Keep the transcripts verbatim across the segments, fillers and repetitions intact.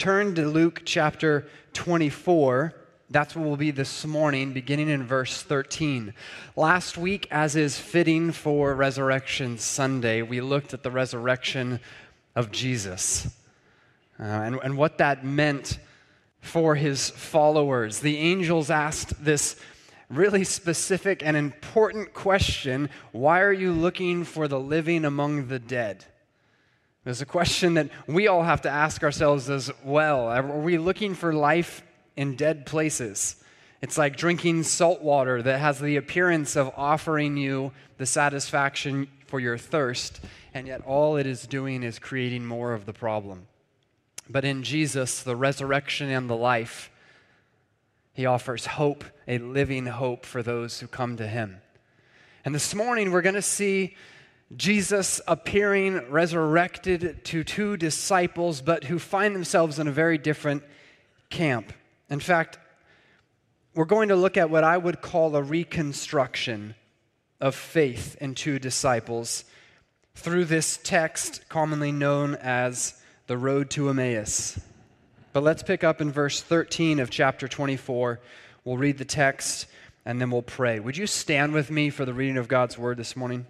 turn to Luke chapter twenty-four. That's what will be this morning, beginning in verse thirteen. Last week, as is fitting for Resurrection Sunday, we looked at the resurrection of Jesus uh, and, and what that meant for his followers. The angels asked this really specific and important question: why are you looking for the living among the dead? It's a question that we all have to ask ourselves as well. Are we looking for life in dead places? It's like drinking salt water that has the appearance of offering you the satisfaction for your thirst, and yet all it is doing is creating more of the problem. But in Jesus, the resurrection and the life, he offers hope, a living hope for those who come to him. And this morning we're going to see Jesus appearing resurrected to two disciples, but who find themselves in a very different camp. In fact, we're going to look at what I would call a reconstruction of faith in two disciples through this text commonly known as the road to Emmaus. But let's pick up in verse thirteen of chapter twenty-four. We'll read the text and then we'll pray. Would you stand with me for the reading of God's word this morning?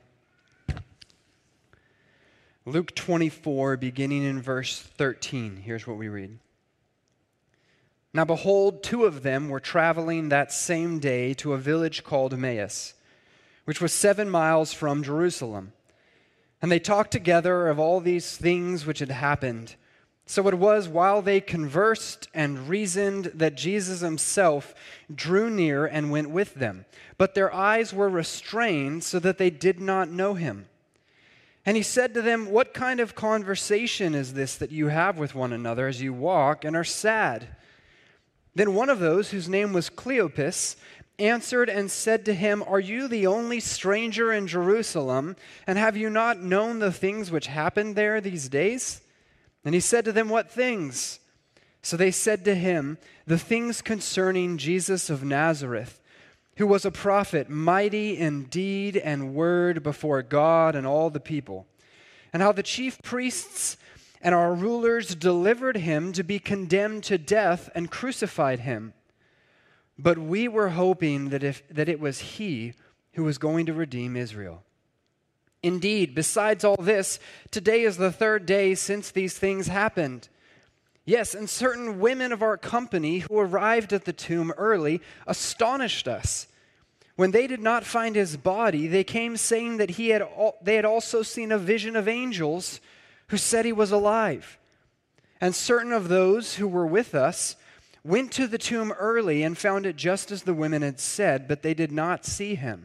Luke twenty-four, beginning in verse thirteen. Here's what we read. Now behold, two of them were traveling that same day to a village called Emmaus, which was seven miles from Jerusalem. And they talked together of all these things which had happened. So it was while they conversed and reasoned that Jesus himself drew near and went with them. But their eyes were restrained so that they did not know him. And he said to them, "What kind of conversation is this that you have with one another as you walk and are sad?" Then one of those, whose name was Cleopas, answered and said to him, "Are you the only stranger in Jerusalem, and have you not known the things which happened there these days?" And he said to them, "What things?" So they said to him, "The things concerning Jesus of Nazareth, who was a prophet, mighty in deed and word before God and all the people, and how the chief priests and our rulers delivered him to be condemned to death and crucified him. But we were hoping that if that it was he who was going to redeem Israel. Indeed, besides all this, today is the third day since these things happened. Yes, and certain women of our company who arrived at the tomb early astonished us. When they did not find his body, they came saying that he had al- they had also seen a vision of angels who said he was alive. And certain of those who were with us went to the tomb early and found it just as the women had said, but they did not see him."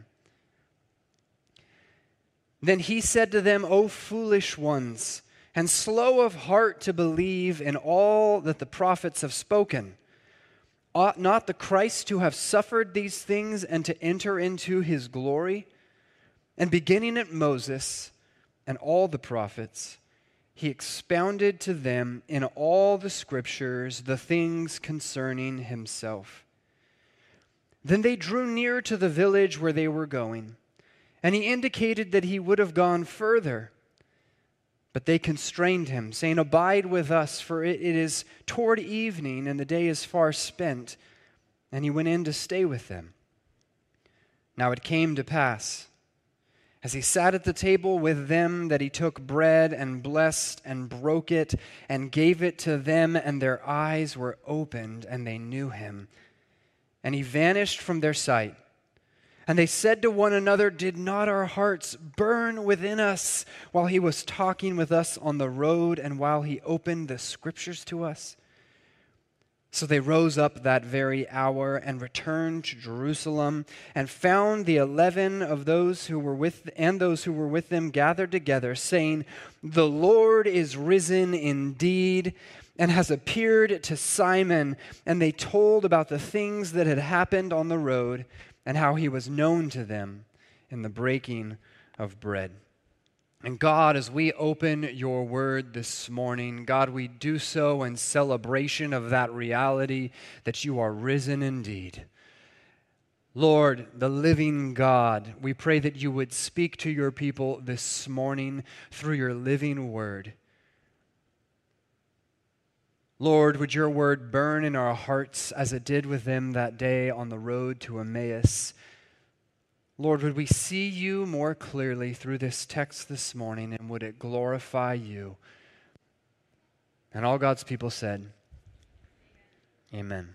Then he said to them, "O foolish ones, and slow of heart to believe in all that the prophets have spoken. Ought not the Christ to have suffered these things and to enter into his glory?" And beginning at Moses and all the prophets, he expounded to them in all the scriptures the things concerning himself. Then they drew near to the village where they were going, and he indicated that he would have gone further. But they constrained him, saying, "Abide with us, for it is toward evening, and the day is far spent." And he went in to stay with them. Now it came to pass, as he sat at the table with them, that he took bread and blessed and broke it and gave it to them, and their eyes were opened, and they knew him. And he vanished from their sight. And they said to one another, "Did not our hearts burn within us while he was talking with us on the road and while he opened the scriptures to us?" So they rose up that very hour and returned to Jerusalem and found the eleven of those who were with and those who were with them gathered together, saying, "The Lord is risen indeed and has appeared to Simon." And they told about the things that had happened on the road and how he was known to them in the breaking of bread. And God, as we open your word this morning, God, we do so in celebration of that reality that you are risen indeed. Lord, the living God, we pray that you would speak to your people this morning through your living word. Lord, would your word burn in our hearts as it did with them that day on the road to Emmaus? Lord, would we see you more clearly through this text this morning, and would it glorify you? And all God's people said, Amen.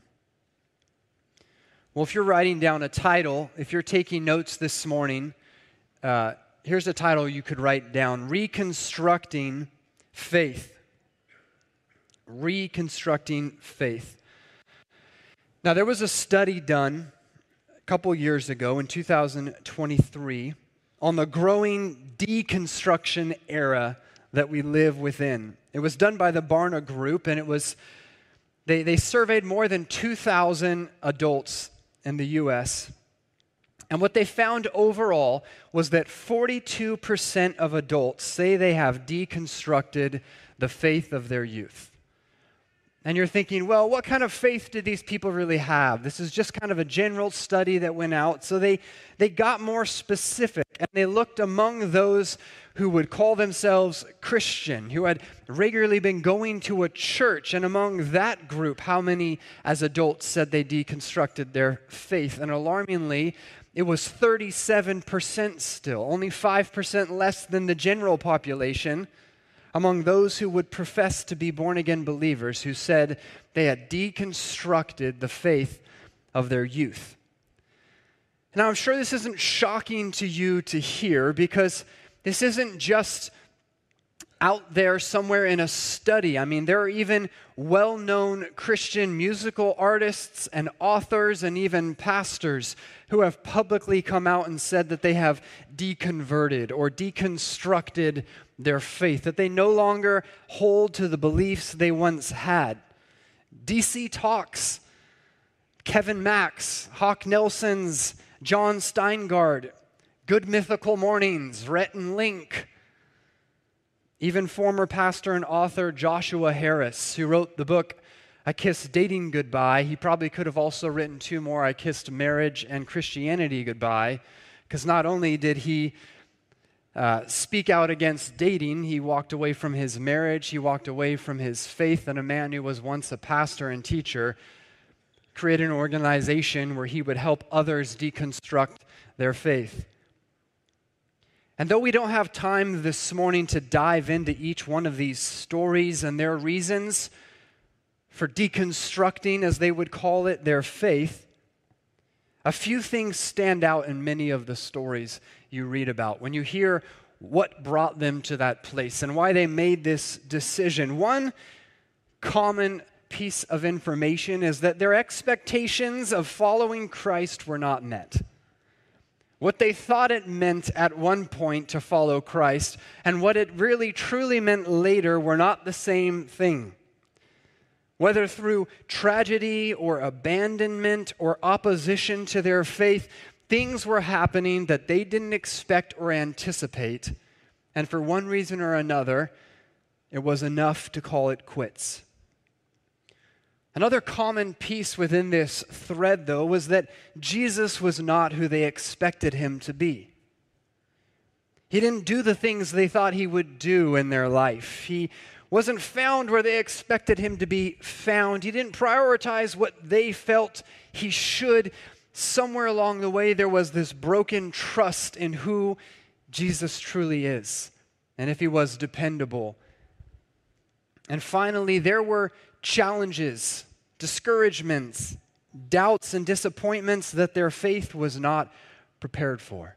Well, if you're writing down a title, if you're taking notes this morning, uh, here's a title you could write down: Reconstructing Faith. Reconstructing Faith. Now, there was a study done a couple years ago in two thousand twenty-three on the growing deconstruction era that we live within. It was done by the Barna Group, and it was they, they surveyed more than two thousand adults in the U S, and what they found overall was that forty-two percent of adults say they have deconstructed the faith of their youth. And you're thinking, well, what kind of faith did these people really have? This is just kind of a general study that went out. So they, they got more specific, and they looked among those who would call themselves Christian, who had regularly been going to a church. And among that group, how many as adults said they deconstructed their faith? And alarmingly, it was thirty-seven percent still, only five percent less than the general population, among those who would profess to be born-again believers, who said they had deconstructed the faith of their youth. Now, I'm sure this isn't shocking to you to hear, because this isn't just out there somewhere in a study. I mean, there are even well-known Christian musical artists and authors and even pastors who have publicly come out and said that they have deconverted or deconstructed their faith, that they no longer hold to the beliefs they once had. D C Talks, Kevin Max, Hawk Nelson's, John Steingard, Good Mythical Mornings, Rhett and Link, even former pastor and author Joshua Harris, who wrote the book I Kissed Dating Goodbye. He probably could have also written two more, I Kissed Marriage and Christianity Goodbye, because not only did he uh, speak out against dating, he walked away from his marriage, he walked away from his faith, and a man who was once a pastor and teacher created an organization where he would help others deconstruct their faith. And though we don't have time this morning to dive into each one of these stories and their reasons for deconstructing, as they would call it, their faith, a few things stand out in many of the stories you read about when you hear what brought them to that place and why they made this decision. One common piece of information is that their expectations of following Christ were not met. What they thought it meant at one point to follow Christ and what it really truly meant later were not the same thing. Whether through tragedy or abandonment or opposition to their faith, things were happening that they didn't expect or anticipate, and for one reason or another, it was enough to call it quits. Another common piece within this thread, though, was that Jesus was not who they expected him to be. He didn't do the things they thought he would do in their life. He wasn't found where they expected him to be found. He didn't prioritize what they felt he should. Somewhere along the way, there was this broken trust in who Jesus truly is, and if he was dependable. And finally, there were challenges, discouragements, doubts, and disappointments that their faith was not prepared for.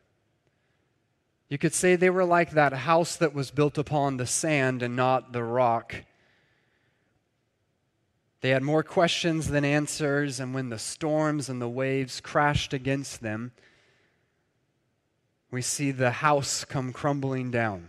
You could say they were like that house that was built upon the sand and not the rock. They had more questions than answers, and when the storms and the waves crashed against them, we see the house come crumbling down.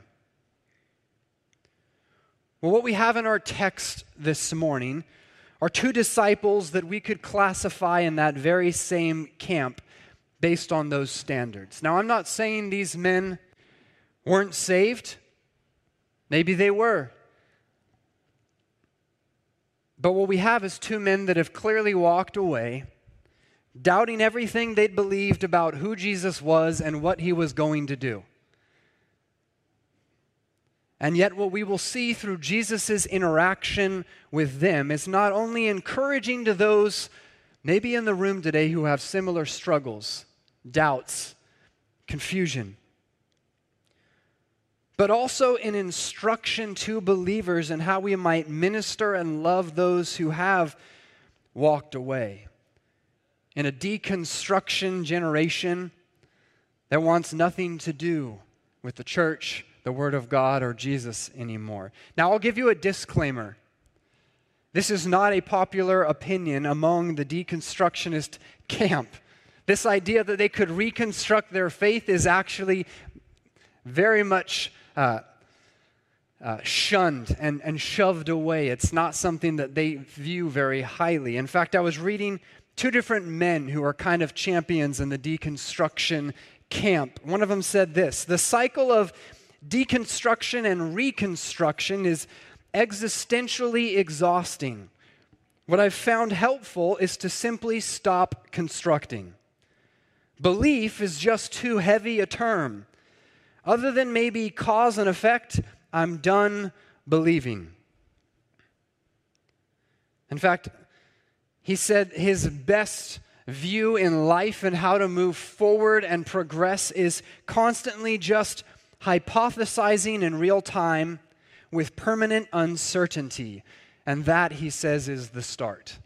Well, what we have in our text this morning are two disciples that we could classify in that very same camp based on those standards. Now, I'm not saying these men weren't saved. Maybe they were. But what we have is two men that have clearly walked away, doubting everything they'd believed about who Jesus was and what he was going to do. And yet what we will see through Jesus' interaction with them is not only encouraging to those maybe in the room today who have similar struggles, doubts, confusion, but also an instruction to believers in how we might minister and love those who have walked away. In a deconstruction generation that wants nothing to do with the church, the Word of God, or Jesus anymore. Now, I'll give you a disclaimer. This is not a popular opinion among the deconstructionist camp. This idea that they could reconstruct their faith is actually very much uh, uh, shunned and, and shoved away. It's not something that they view very highly. In fact, I was reading two different men who are kind of champions in the deconstruction camp. One of them said this: the cycle of deconstruction and reconstruction is existentially exhausting. What I've found helpful is to simply stop constructing. Belief is just too heavy a term. Other than maybe cause and effect, I'm done believing. In fact, he said his best view in life and how to move forward and progress is constantly just hypothesizing in real time with permanent uncertainty. And that, he says, is the start.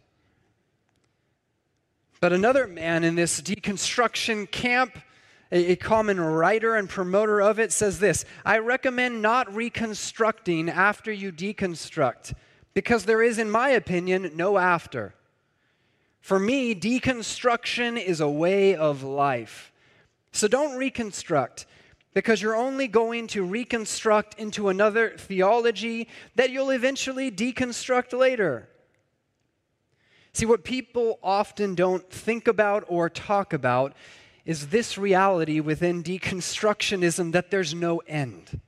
But another man in this deconstruction camp, a, a common writer and promoter of it, says this: I recommend not reconstructing after you deconstruct, because there is, in my opinion, no after. For me, deconstruction is a way of life. So don't reconstruct, because you're only going to reconstruct into another theology that you'll eventually deconstruct later. See, what people often don't think about or talk about is this reality within deconstructionism, that there's no end.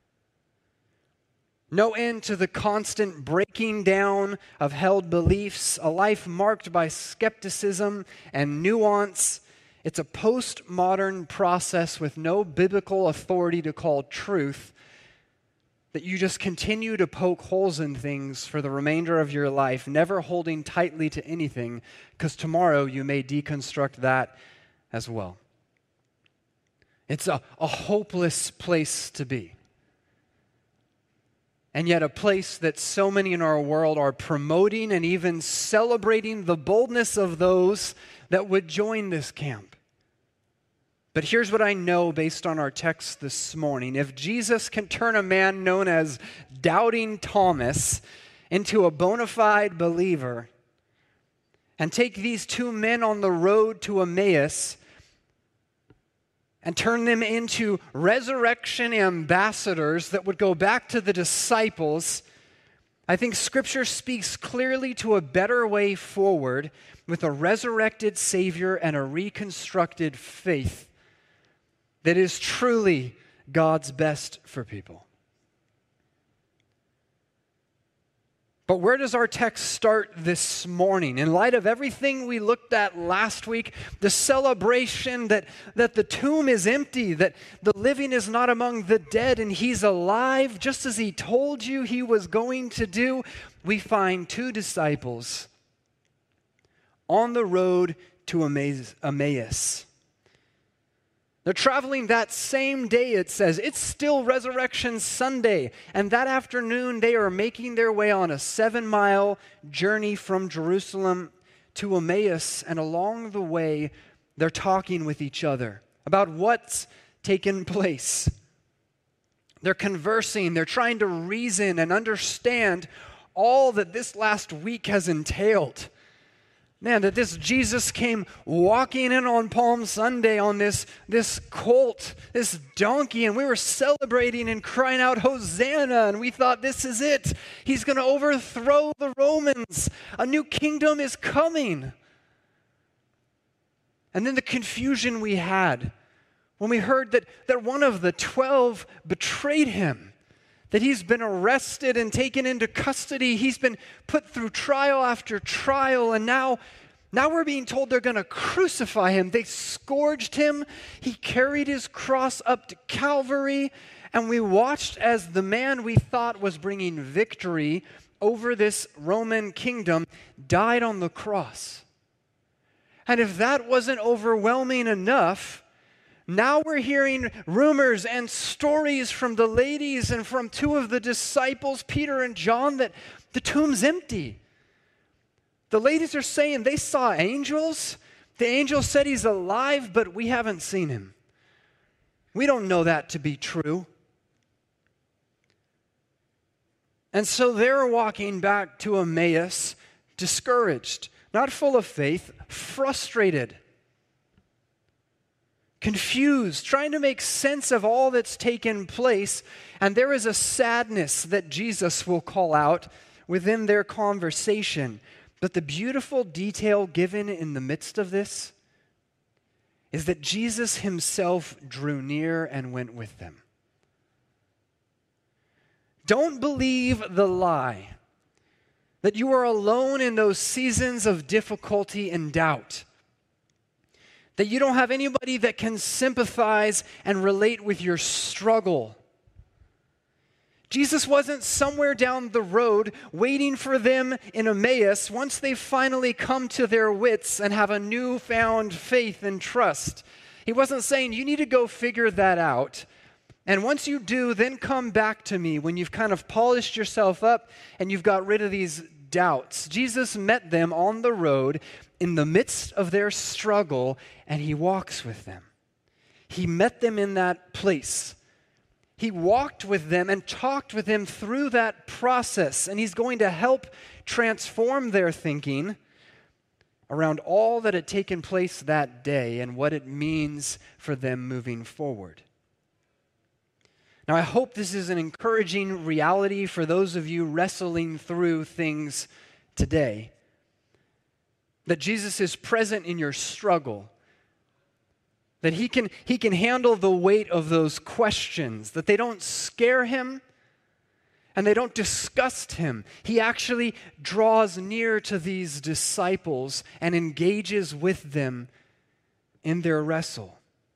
No end to the constant breaking down of held beliefs, a life marked by skepticism and nuance. It's a postmodern process with no biblical authority to call truth, that you just continue to poke holes in things for the remainder of your life, never holding tightly to anything, because tomorrow you may deconstruct that as well. It's a, a hopeless place to be. And yet a place that so many in our world are promoting and even celebrating the boldness of those that would join this camp. But here's what I know based on our text this morning. If Jesus can turn a man known as Doubting Thomas into a bona fide believer, and take these two men on the road to Emmaus and turn them into resurrection ambassadors that would go back to the disciples, I think Scripture speaks clearly to a better way forward with a resurrected Savior and a reconstructed faith that is truly God's best for people. But where does our text start this morning? In light of everything we looked at last week, the celebration that, that the tomb is empty, that the living is not among the dead, and he's alive, just as he told you he was going to do, we find two disciples on the road to Emmaus. They're traveling that same day, it says. It's still Resurrection Sunday. And that afternoon, they are making their way on a seven-mile journey from Jerusalem to Emmaus. And along the way, they're talking with each other about what's taken place. They're conversing. They're trying to reason and understand all that this last week has entailed. Man, that this Jesus came walking in on Palm Sunday on this, this colt, this donkey, and we were celebrating and crying out, Hosanna, and we thought, this is it. He's going to overthrow the Romans. A new kingdom is coming. And then the confusion we had when we heard that, that one of the twelve betrayed him, that he's been arrested and taken into custody. He's been put through trial after trial, and now, now we're being told they're going to crucify him. They scourged him. He carried his cross up to Calvary, And we watched as the man we thought was bringing victory over this Roman kingdom died on the cross. And if that wasn't overwhelming enough, now we're hearing rumors and stories from the ladies and from two of the disciples, Peter and John, that the tomb's empty. The ladies are saying they saw angels. The angel said he's alive, but we haven't seen him. We don't know that to be true. And so they're walking back to Emmaus, discouraged, not full of faith, frustrated, confused, trying to make sense of all that's taken place. And there is a sadness that Jesus will call out within their conversation. But the beautiful detail given in the midst of this is that Jesus himself drew near and went with them. Don't believe the lie that you are alone in those seasons of difficulty and doubt, that you don't have anybody that can sympathize and relate with your struggle. Jesus wasn't somewhere down the road waiting for them in Emmaus once they finally come to their wits and have a newfound faith and trust. He wasn't saying, you need to go figure that out. And once you do, then come back to me when you've kind of polished yourself up and you've got rid of these doubts. Jesus met them on the road in the midst of their struggle, and he walks with them. He met them in that place. He walked with them and talked with them through that process, and he's going to help transform their thinking around all that had taken place that day and what it means for them moving forward. Now, I hope this is an encouraging reality for those of you wrestling through things today, that Jesus is present in your struggle, that he can, he can handle the weight of those questions, that they don't scare him and they don't disgust him. He actually draws near to these disciples and engages with them in their wrestle.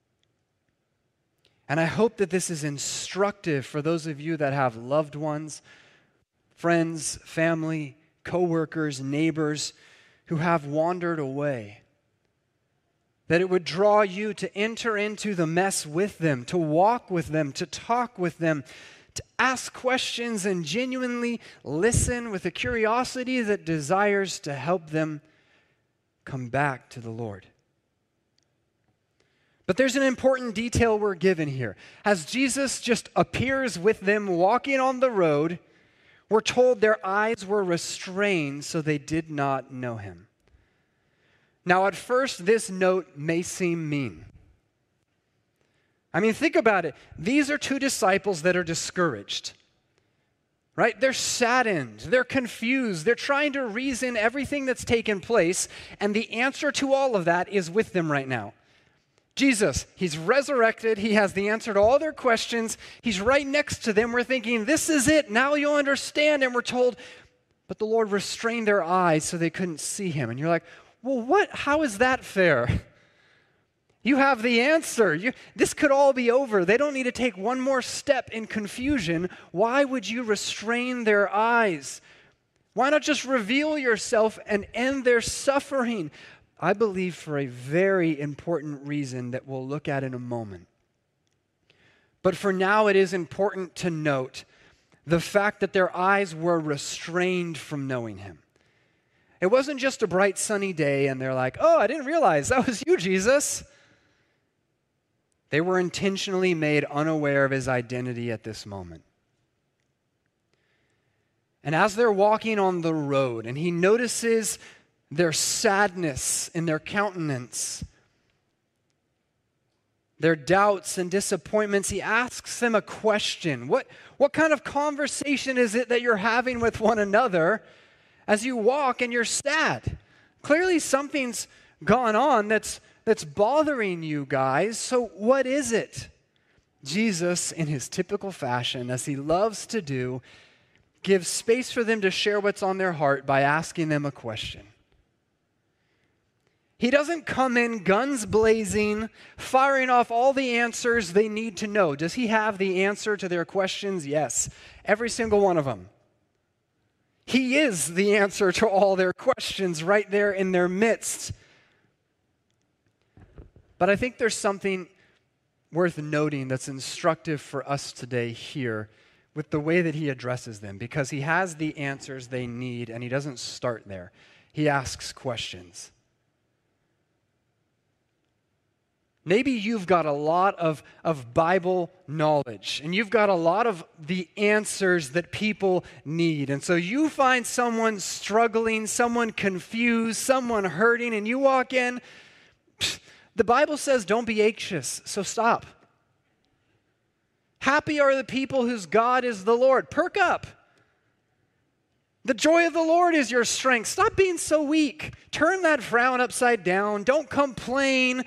And I hope that this is instructive for those of you that have loved ones, friends, family, coworkers, neighbors who have wandered away. That it would draw you to enter into the mess with them, to walk with them, to talk with them, to ask questions and genuinely listen with a curiosity that desires to help them come back to the Lord. But there's an important detail we're given here. As Jesus just appears with them walking on the road, we're told their eyes were restrained so they did not know him. Now, at first, this note may seem mean. I mean, think about it. These are two disciples that are discouraged, right? They're saddened. They're confused. They're trying to reason everything that's taken place, and the answer to all of that is with them right now. Jesus, he's resurrected. He has the answer to all their questions. He's right next to them. We're thinking, this is it. Now you'll understand. And we're told, but the Lord restrained their eyes so they couldn't see him. And you're like, well, what? How is that fair? You have the answer. You, this could all be over. They don't need to take one more step in confusion. Why would you restrain their eyes? Why not just reveal yourself and end their suffering? I believe for a very important reason that we'll look at in a moment. But for now, it is important to note the fact that their eyes were restrained from knowing him. It wasn't just a bright sunny day and they're like, oh, I didn't realize that was you, Jesus. They were intentionally made unaware of his identity at this moment. And as they're walking on the road and he notices their sadness in their countenance, their doubts and disappointments, he asks them a question. What, what kind of conversation is it that you're having with one another as you walk and you're sad? Clearly something's gone on that's, that's bothering you guys. So what is it? Jesus, in his typical fashion, as he loves to do, gives space for them to share what's on their heart by asking them a question. He doesn't come in guns blazing, firing off all the answers they need to know. Does he have the answer to their questions? Yes, every single one of them. He is the answer to all their questions right there in their midst. But I think there's something worth noting that's instructive for us today here with the way that he addresses them, because he has the answers they need and he doesn't start there. He asks questions. Maybe you've got a lot of, of Bible knowledge and you've got a lot of the answers that people need. And so you find someone struggling, someone confused, someone hurting, and you walk in. Pfft, the Bible says don't be anxious, so stop. Happy are the people whose God is the Lord. Perk up. The joy of the Lord is your strength. Stop being so weak. Turn that frown upside down. Don't complain.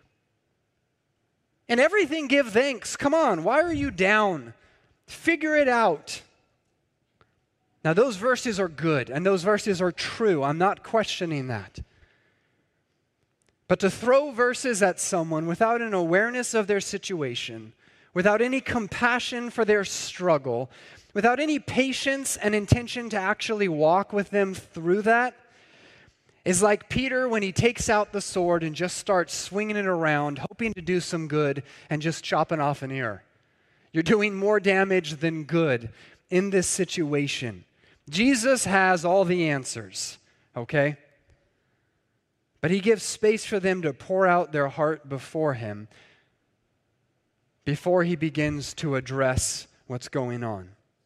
And everything give thanks. Come on, why are you down? Figure it out. Now, those verses are good, and those verses are true. I'm not questioning that. But to throw verses at someone without an awareness of their situation, without any compassion for their struggle, without any patience and intention to actually walk with them through that, is like Peter when he takes out the sword and just starts swinging it around, hoping to do some good and just chopping off an ear. You're doing more damage than good in this situation. Jesus has all the answers, okay? But he gives space for them to pour out their heart before him before he begins to address what's going on.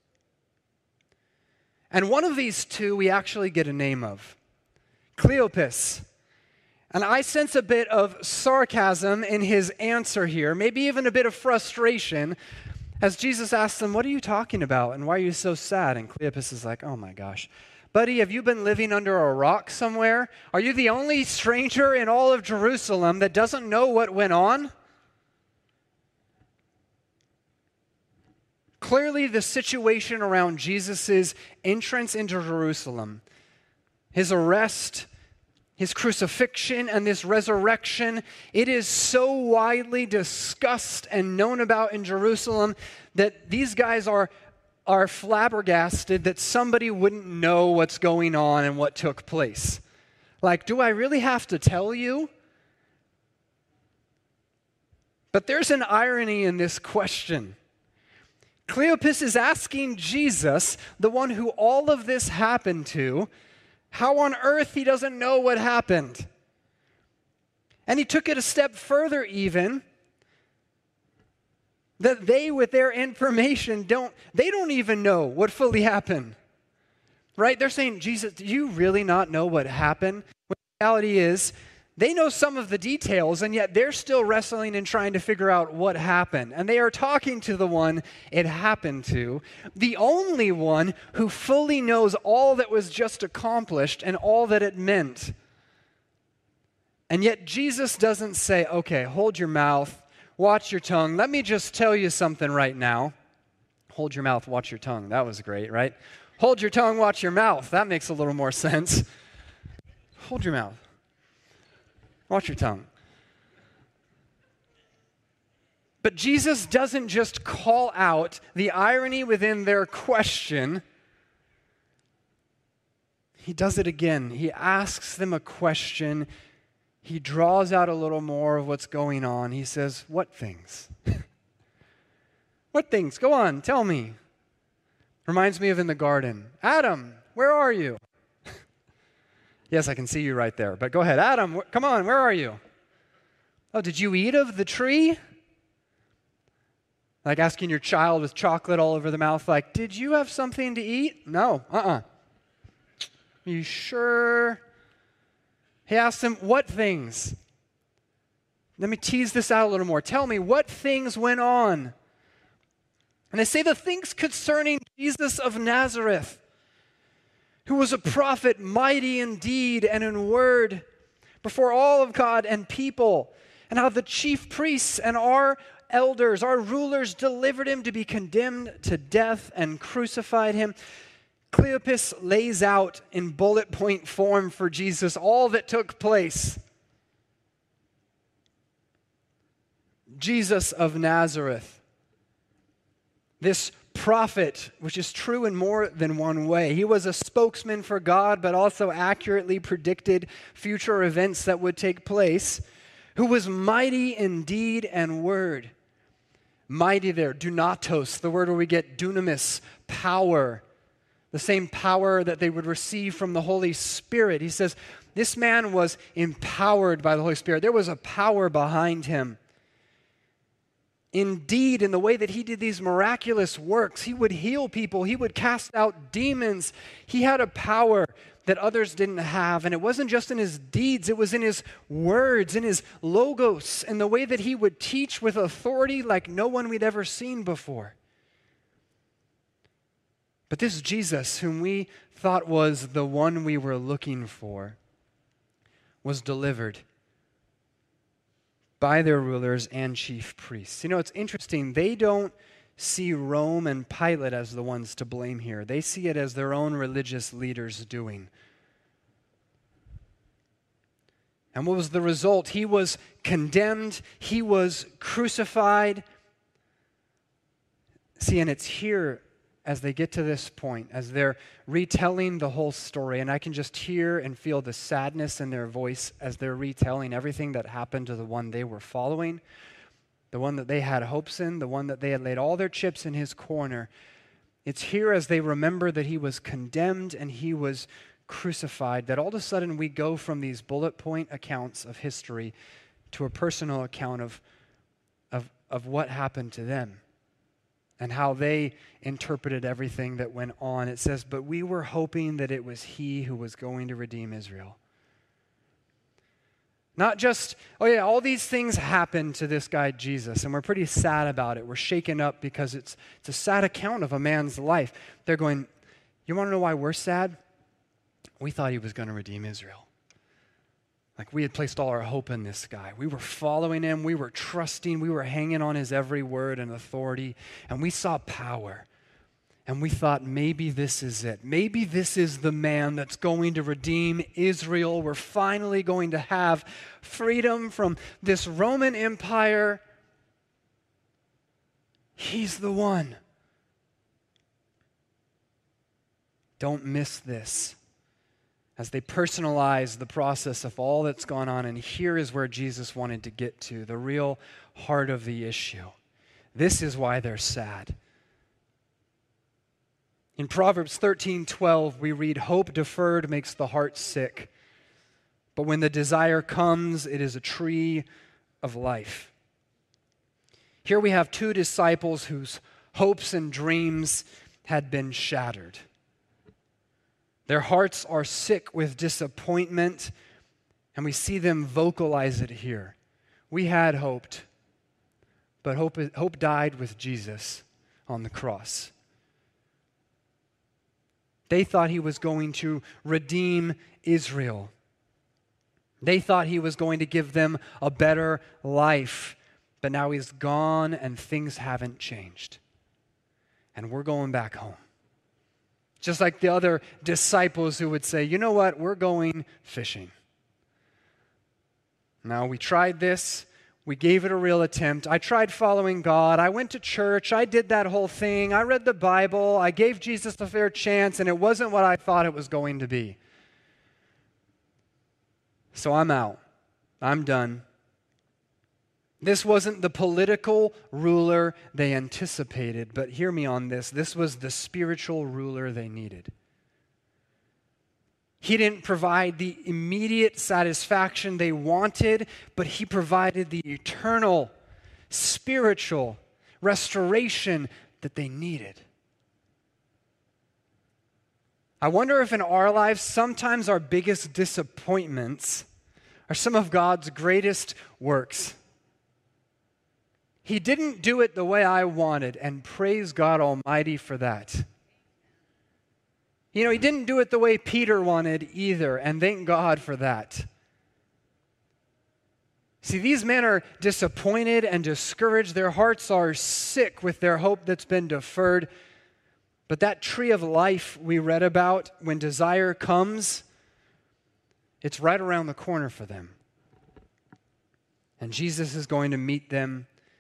And one of these two we actually get a name of. Cleopas. And I sense a bit of sarcasm in his answer here, maybe even a bit of frustration, as Jesus asks them, what are you talking about and why are you so sad? And Cleopas is like, oh my gosh. Buddy, have you been living under a rock somewhere? Are you the only stranger in all of Jerusalem that doesn't know what went on? Clearly, the situation around Jesus' entrance into Jerusalem, his arrest, his crucifixion, and this resurrection, it is so widely discussed and known about in Jerusalem that these guys are, are flabbergasted that somebody wouldn't know what's going on and what took place. Like, do I really have to tell you? But there's an irony in this question. Cleopas is asking Jesus, the one who all of this happened to, how on earth he doesn't know what happened. And he took it a step further even, that they with their information don't, they don't even know what fully happened. Right? They're saying, Jesus, do you really not know what happened? When the reality is, they know some of the details, and yet they're still wrestling and trying to figure out what happened. And they are talking to the one it happened to, the only one who fully knows all that was just accomplished and all that it meant. And yet Jesus doesn't say, okay, hold your mouth, watch your tongue. Let me just tell you something right now. Hold your mouth, watch your tongue. That was great, right? Hold your tongue, watch your mouth. That makes a little more sense. Hold your mouth. Watch your tongue. But Jesus doesn't just call out the irony within their question. He does it again. He asks them a question. He draws out a little more of what's going on. He says, what things? What things? Go on, tell me. Reminds me of in the garden. Adam, where are you? Yes, I can see you right there. But go ahead. Adam, wh- come on, where are you? Oh, did you eat of the tree? Like asking your child with chocolate all over the mouth, like, did you have something to eat? No, uh-uh. Are you sure? He asked him, what things? Let me tease this out a little more. Tell me, what things went on? And they say the things concerning Jesus of Nazareth, who was a prophet, mighty in deed and in word, before all of God and people, and how the chief priests and our elders, our rulers, delivered him to be condemned to death and crucified him. Cleopas lays out in bullet point form for Jesus all that took place. Jesus of Nazareth, this prophet, which is true in more than one way. He was a spokesman for God, but also accurately predicted future events that would take place, who was mighty in deed and word. Mighty there, dunatos, the word where we get dunamis, power, the same power that they would receive from the Holy Spirit. He says, this man was empowered by the Holy Spirit. There was a power behind him. Indeed, in the way that he did these miraculous works, he would heal people, he would cast out demons. He had a power that others didn't have. And it wasn't just in his deeds, it was in his words, in his logos, in the way that he would teach with authority like no one we'd ever seen before. But this Jesus, whom we thought was the one we were looking for, was delivered by their rulers and chief priests. You know, it's interesting. They don't see Rome and Pilate as the ones to blame here. They see it as their own religious leaders doing. And what was the result? He was condemned. He was crucified. See, and it's here as they get to this point, as they're retelling the whole story, and I can just hear and feel the sadness in their voice as they're retelling everything that happened to the one they were following, the one that they had hopes in, the one that they had laid all their chips in his corner. It's here as they remember that he was condemned and he was crucified, that all of a sudden we go from these bullet point accounts of history to a personal account of, of, of what happened to them and how they interpreted everything that went on. It says, but we were hoping that it was he who was going to redeem Israel. Not just, oh yeah, all these things happened to this guy Jesus, and we're pretty sad about it. We're shaken up because it's, it's a sad account of a man's life. They're going, you want to know why we're sad? We thought he was going to redeem Israel. Like we had placed all our hope in this guy. We were following him. We were trusting. We were hanging on his every word and authority. And we saw power. And we thought maybe this is it. Maybe this is the man that's going to redeem Israel. We're finally going to have freedom from this Roman Empire. He's the one. Don't miss this. As they personalize the process of all that's gone on, and here is where Jesus wanted to get to, the real heart of the issue. This is why they're sad. In Proverbs thirteen twelve, we read, hope deferred makes the heart sick, but when the desire comes, it is a tree of life. Here we have two disciples whose hopes and dreams had been shattered. Their hearts are sick with disappointment, and we see them vocalize it here. We had hoped, but hope, hope died with Jesus on the cross. They thought he was going to redeem Israel. They thought he was going to give them a better life, but now he's gone and things haven't changed. And we're going back home. Just like the other disciples who would say, you know what, we're going fishing. Now, we tried this. We gave it a real attempt. I tried following God. I went to church. I did that whole thing. I read the Bible. I gave Jesus a fair chance, and it wasn't what I thought it was going to be. So I'm out. I'm done. This wasn't the political ruler they anticipated, but hear me on this. This was the spiritual ruler they needed. He didn't provide the immediate satisfaction they wanted, but he provided the eternal, spiritual restoration that they needed. I wonder if in our lives, sometimes our biggest disappointments are some of God's greatest works. He didn't do it the way I wanted, and praise God Almighty for that. You know, he didn't do it the way Peter wanted either, and thank God for that. See, these men are disappointed and discouraged. Their hearts are sick with their hope that's been deferred. But that tree of life we read about, when desire comes, it's right around the corner for them. And Jesus is going to meet them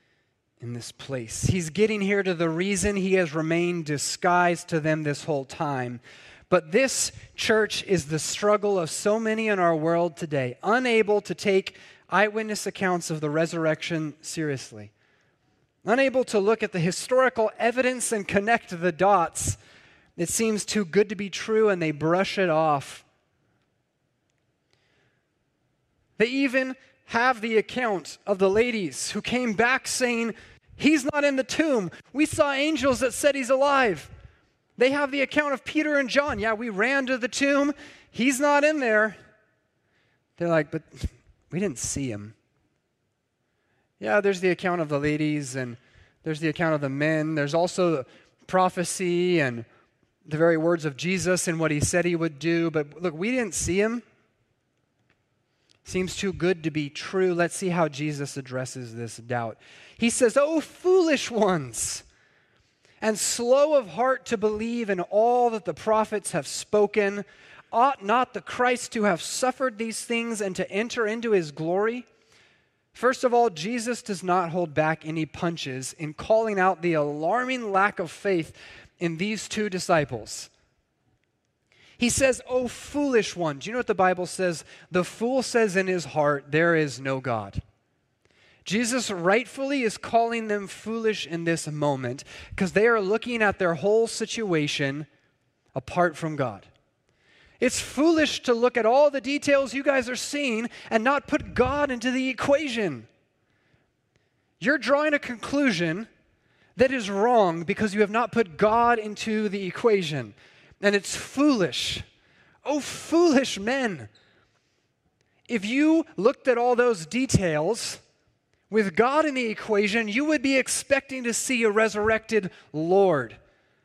in this place. He's getting here to the reason he has remained disguised to them this whole time. But this, church, is the struggle of so many in our world today, unable to take eyewitness accounts of the resurrection seriously, unable to look at the historical evidence and connect the dots. It seems too good to be true, and they brush it off. They even have the account of the ladies who came back saying, he's not in the tomb. We saw angels that said he's alive. They have the account of Peter and John. Yeah, we ran to the tomb. He's not in there. They're like, but we didn't see him. Yeah, there's the account of the ladies, and there's the account of the men. There's also the prophecy and the very words of Jesus and what he said he would do. But look, we didn't see him. Seems too good to be true. Let's see how Jesus addresses this doubt. He says, "Oh, foolish ones, and slow of heart to believe in all that the prophets have spoken. Ought not the Christ to have suffered these things and to enter into his glory?" First of all, Jesus does not hold back any punches in calling out the alarming lack of faith in these two disciples. He says, "Oh, foolish ones." You know what the Bible says? The fool says in his heart, "There is no God." Jesus rightfully is calling them foolish in this moment because they are looking at their whole situation apart from God. It's foolish to look at all the details you guys are seeing and not put God into the equation. You're drawing a conclusion that is wrong because you have not put God into the equation. And it's foolish. Oh, foolish men. If you looked at all those details with God in the equation, you would be expecting to see a resurrected Lord.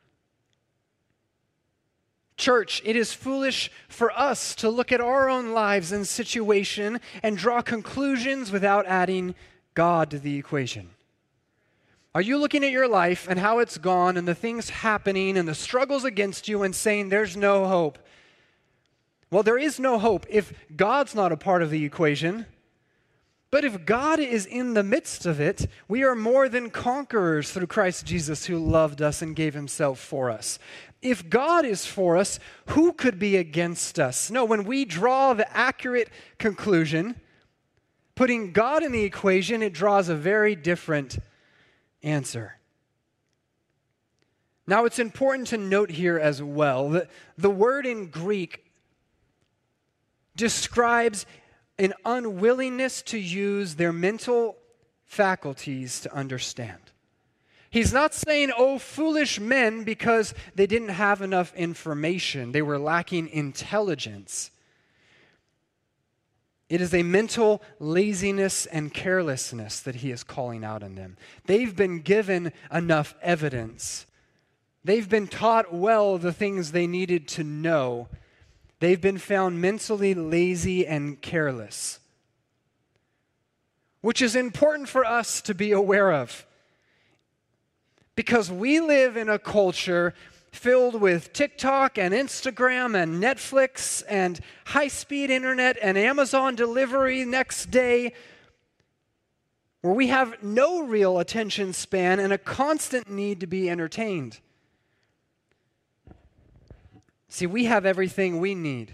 Church, it is foolish for us to look at our own lives and situation and draw conclusions without adding God to the equation. Are you looking at your life and how it's gone and the things happening and the struggles against you and saying there's no hope? Well, there is no hope if God's not a part of the equation. But if God is in the midst of it, we are more than conquerors through Christ Jesus who loved us and gave himself for us. If God is for us, who could be against us? No, when we draw the accurate conclusion, putting God in the equation, it draws a very different answer. Now, it's important to note here as well that the word in Greek describes an unwillingness to use their mental faculties to understand. He's not saying, "Oh, foolish men," because they didn't have enough information. They were lacking intelligence. It is a mental laziness and carelessness that he is calling out in them. They've been given enough evidence. They've been taught well the things they needed to know. They've been found mentally lazy and careless, which is important for us to be aware of. Because we live in a culture filled with TikTok and Instagram and Netflix and high-speed internet and Amazon delivery next day, where we have no real attention span and a constant need to be entertained. See, we have everything we need.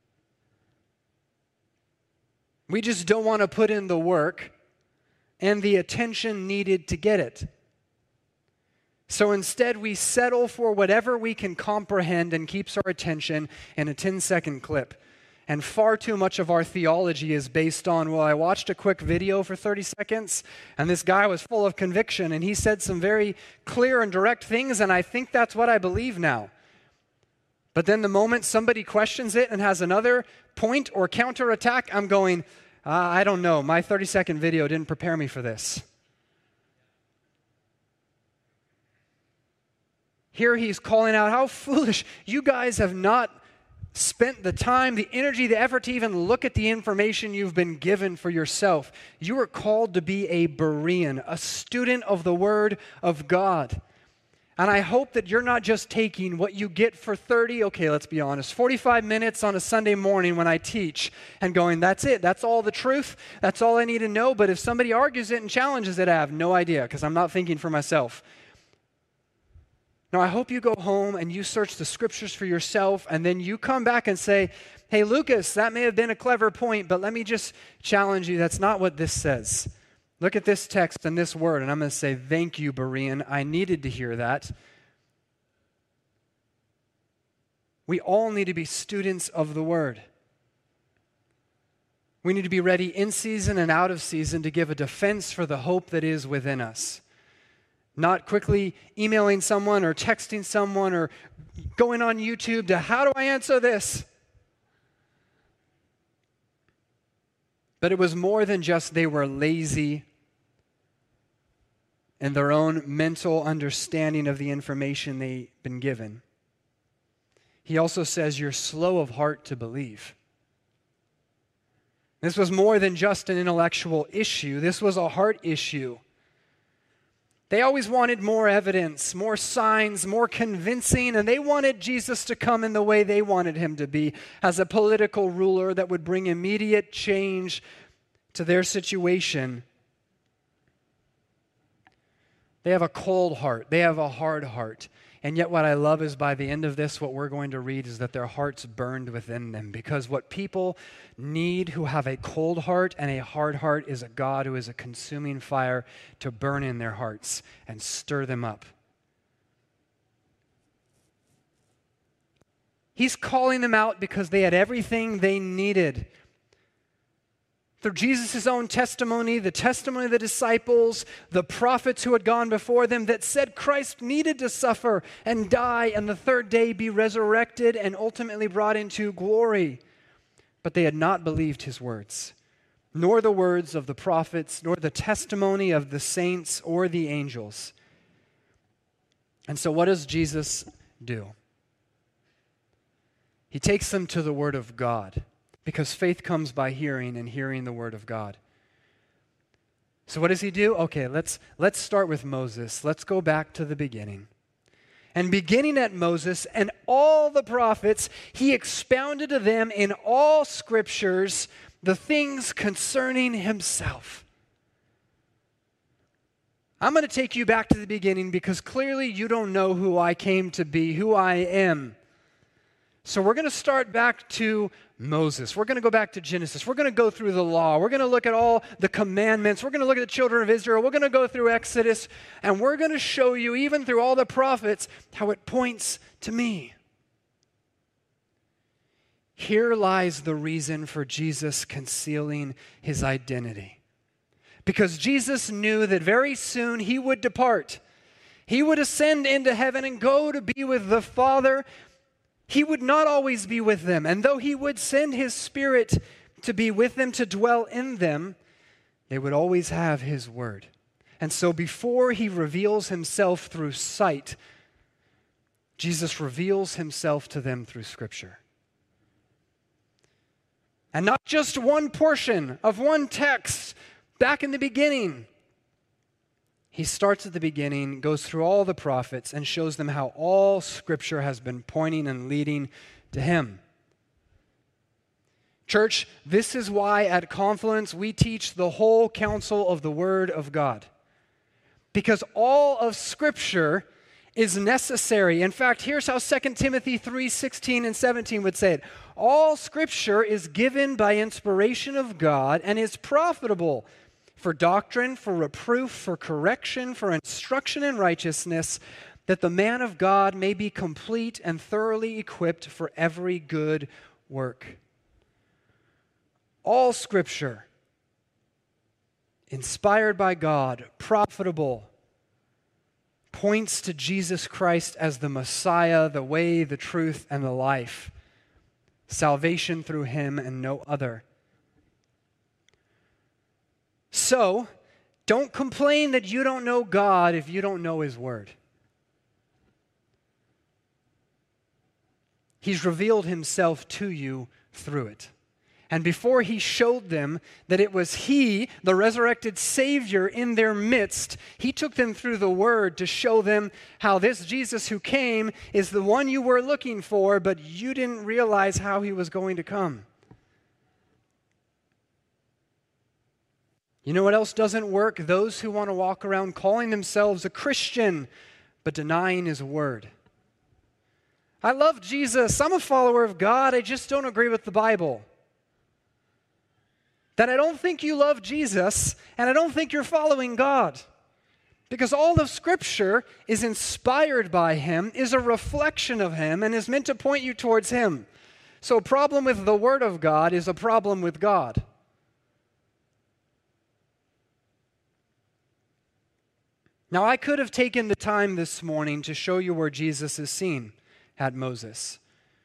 We just don't want to put in the work and the attention needed to get it. So instead, we settle for whatever we can comprehend and keeps our attention in a ten-second clip. And far too much of our theology is based on, well, I watched a quick video for thirty seconds, and this guy was full of conviction, and he said some very clear and direct things, and I think that's what I believe now. But then the moment somebody questions it and has another point or counterattack, I'm going, uh, I don't know, my thirty-second video didn't prepare me for this. Here he's calling out, how foolish. You guys have not spent the time, the energy, the effort to even look at the information you've been given for yourself. You are called to be a Berean, a student of the Word of God. And I hope that you're not just taking what you get for thirty, okay, let's be honest, forty-five minutes on a Sunday morning when I teach and going, that's it, that's all the truth, that's all I need to know. But if somebody argues it and challenges it, I have no idea because I'm not thinking for myself. No, I hope you go home and you search the scriptures for yourself and then you come back and say, hey, Lucas, that may have been a clever point, but let me just challenge you. That's not what this says. Look at this text and this word, and I'm going to say, thank you, Berean. I needed to hear that. We all need to be students of the word. We need to be ready in season and out of season to give a defense for the hope that is within us. Not quickly emailing someone or texting someone or going on YouTube to, how do I answer this? But it was more than just they were lazy in their own mental understanding of the information they'd been given. He also says, you're slow of heart to believe. This was more than just an intellectual issue. This was a heart issue. They always wanted more evidence, more signs, more convincing, and they wanted Jesus to come in the way they wanted him to be, as a political ruler that would bring immediate change to their situation. They have a cold heart. They have a hard heart. And yet what I love is by the end of this, what we're going to read is that their hearts burned within them. Because what people need who have a cold heart and a hard heart is a God who is a consuming fire to burn in their hearts and stir them up. He's calling them out because they had everything they needed. Through Jesus' own testimony, the testimony of the disciples, the prophets who had gone before them that said Christ needed to suffer and die and the third day be resurrected and ultimately brought into glory. But they had not believed his words, nor the words of the prophets, nor the testimony of the saints or the angels. And so what does Jesus do? He takes them to the Word of God. Because faith comes by hearing, and hearing the word of God. So what does he do? Okay, let's, let's start with Moses. Let's go back to the beginning. And beginning at Moses and all the prophets, he expounded to them in all scriptures the things concerning himself. I'm going to take you back to the beginning because clearly you don't know who I came to be, who I am. So we're going to start back to Moses. We're going to go back to Genesis. We're going to go through the law. We're going to look at all the commandments. We're going to look at the children of Israel. We're going to go through Exodus. And we're going to show you, even through all the prophets, how it points to me. Here lies the reason for Jesus concealing his identity. Because Jesus knew that very soon he would depart. He would ascend into heaven and go to be with the Father. He would not always be with them. And though he would send his Spirit to be with them, to dwell in them, they would always have his word. And so before he reveals himself through sight, Jesus reveals himself to them through Scripture. And not just one portion of one text back in the beginning. He starts at the beginning, goes through all the prophets, and shows them how all Scripture has been pointing and leading to him. Church, this is why at Confluence we teach the whole counsel of the Word of God. Because all of Scripture is necessary. In fact, here's how Second Timothy three sixteen and seventeen would say it. All Scripture is given by inspiration of God and is profitable for doctrine, for reproof, for correction, for instruction in righteousness, that the man of God may be complete and thoroughly equipped for every good work. All Scripture, inspired by God, profitable, points to Jesus Christ as the Messiah, the way, the truth, and the life. Salvation through him and no other. So, don't complain that you don't know God if you don't know his word. He's revealed himself to you through it. And before he showed them that it was he, the resurrected Savior, in their midst, he took them through the Word to show them how this Jesus who came is the one you were looking for, but you didn't realize how he was going to come. You know what else doesn't work? Those who want to walk around calling themselves a Christian, but denying his word. I love Jesus. I'm a follower of God. I just don't agree with the Bible. That I don't think you love Jesus, and I don't think you're following God. Because all of Scripture is inspired by him, is a reflection of him, and is meant to point you towards him. So a problem with the Word of God is a problem with God. Now, I could have taken the time this morning to show you where Jesus is seen at Moses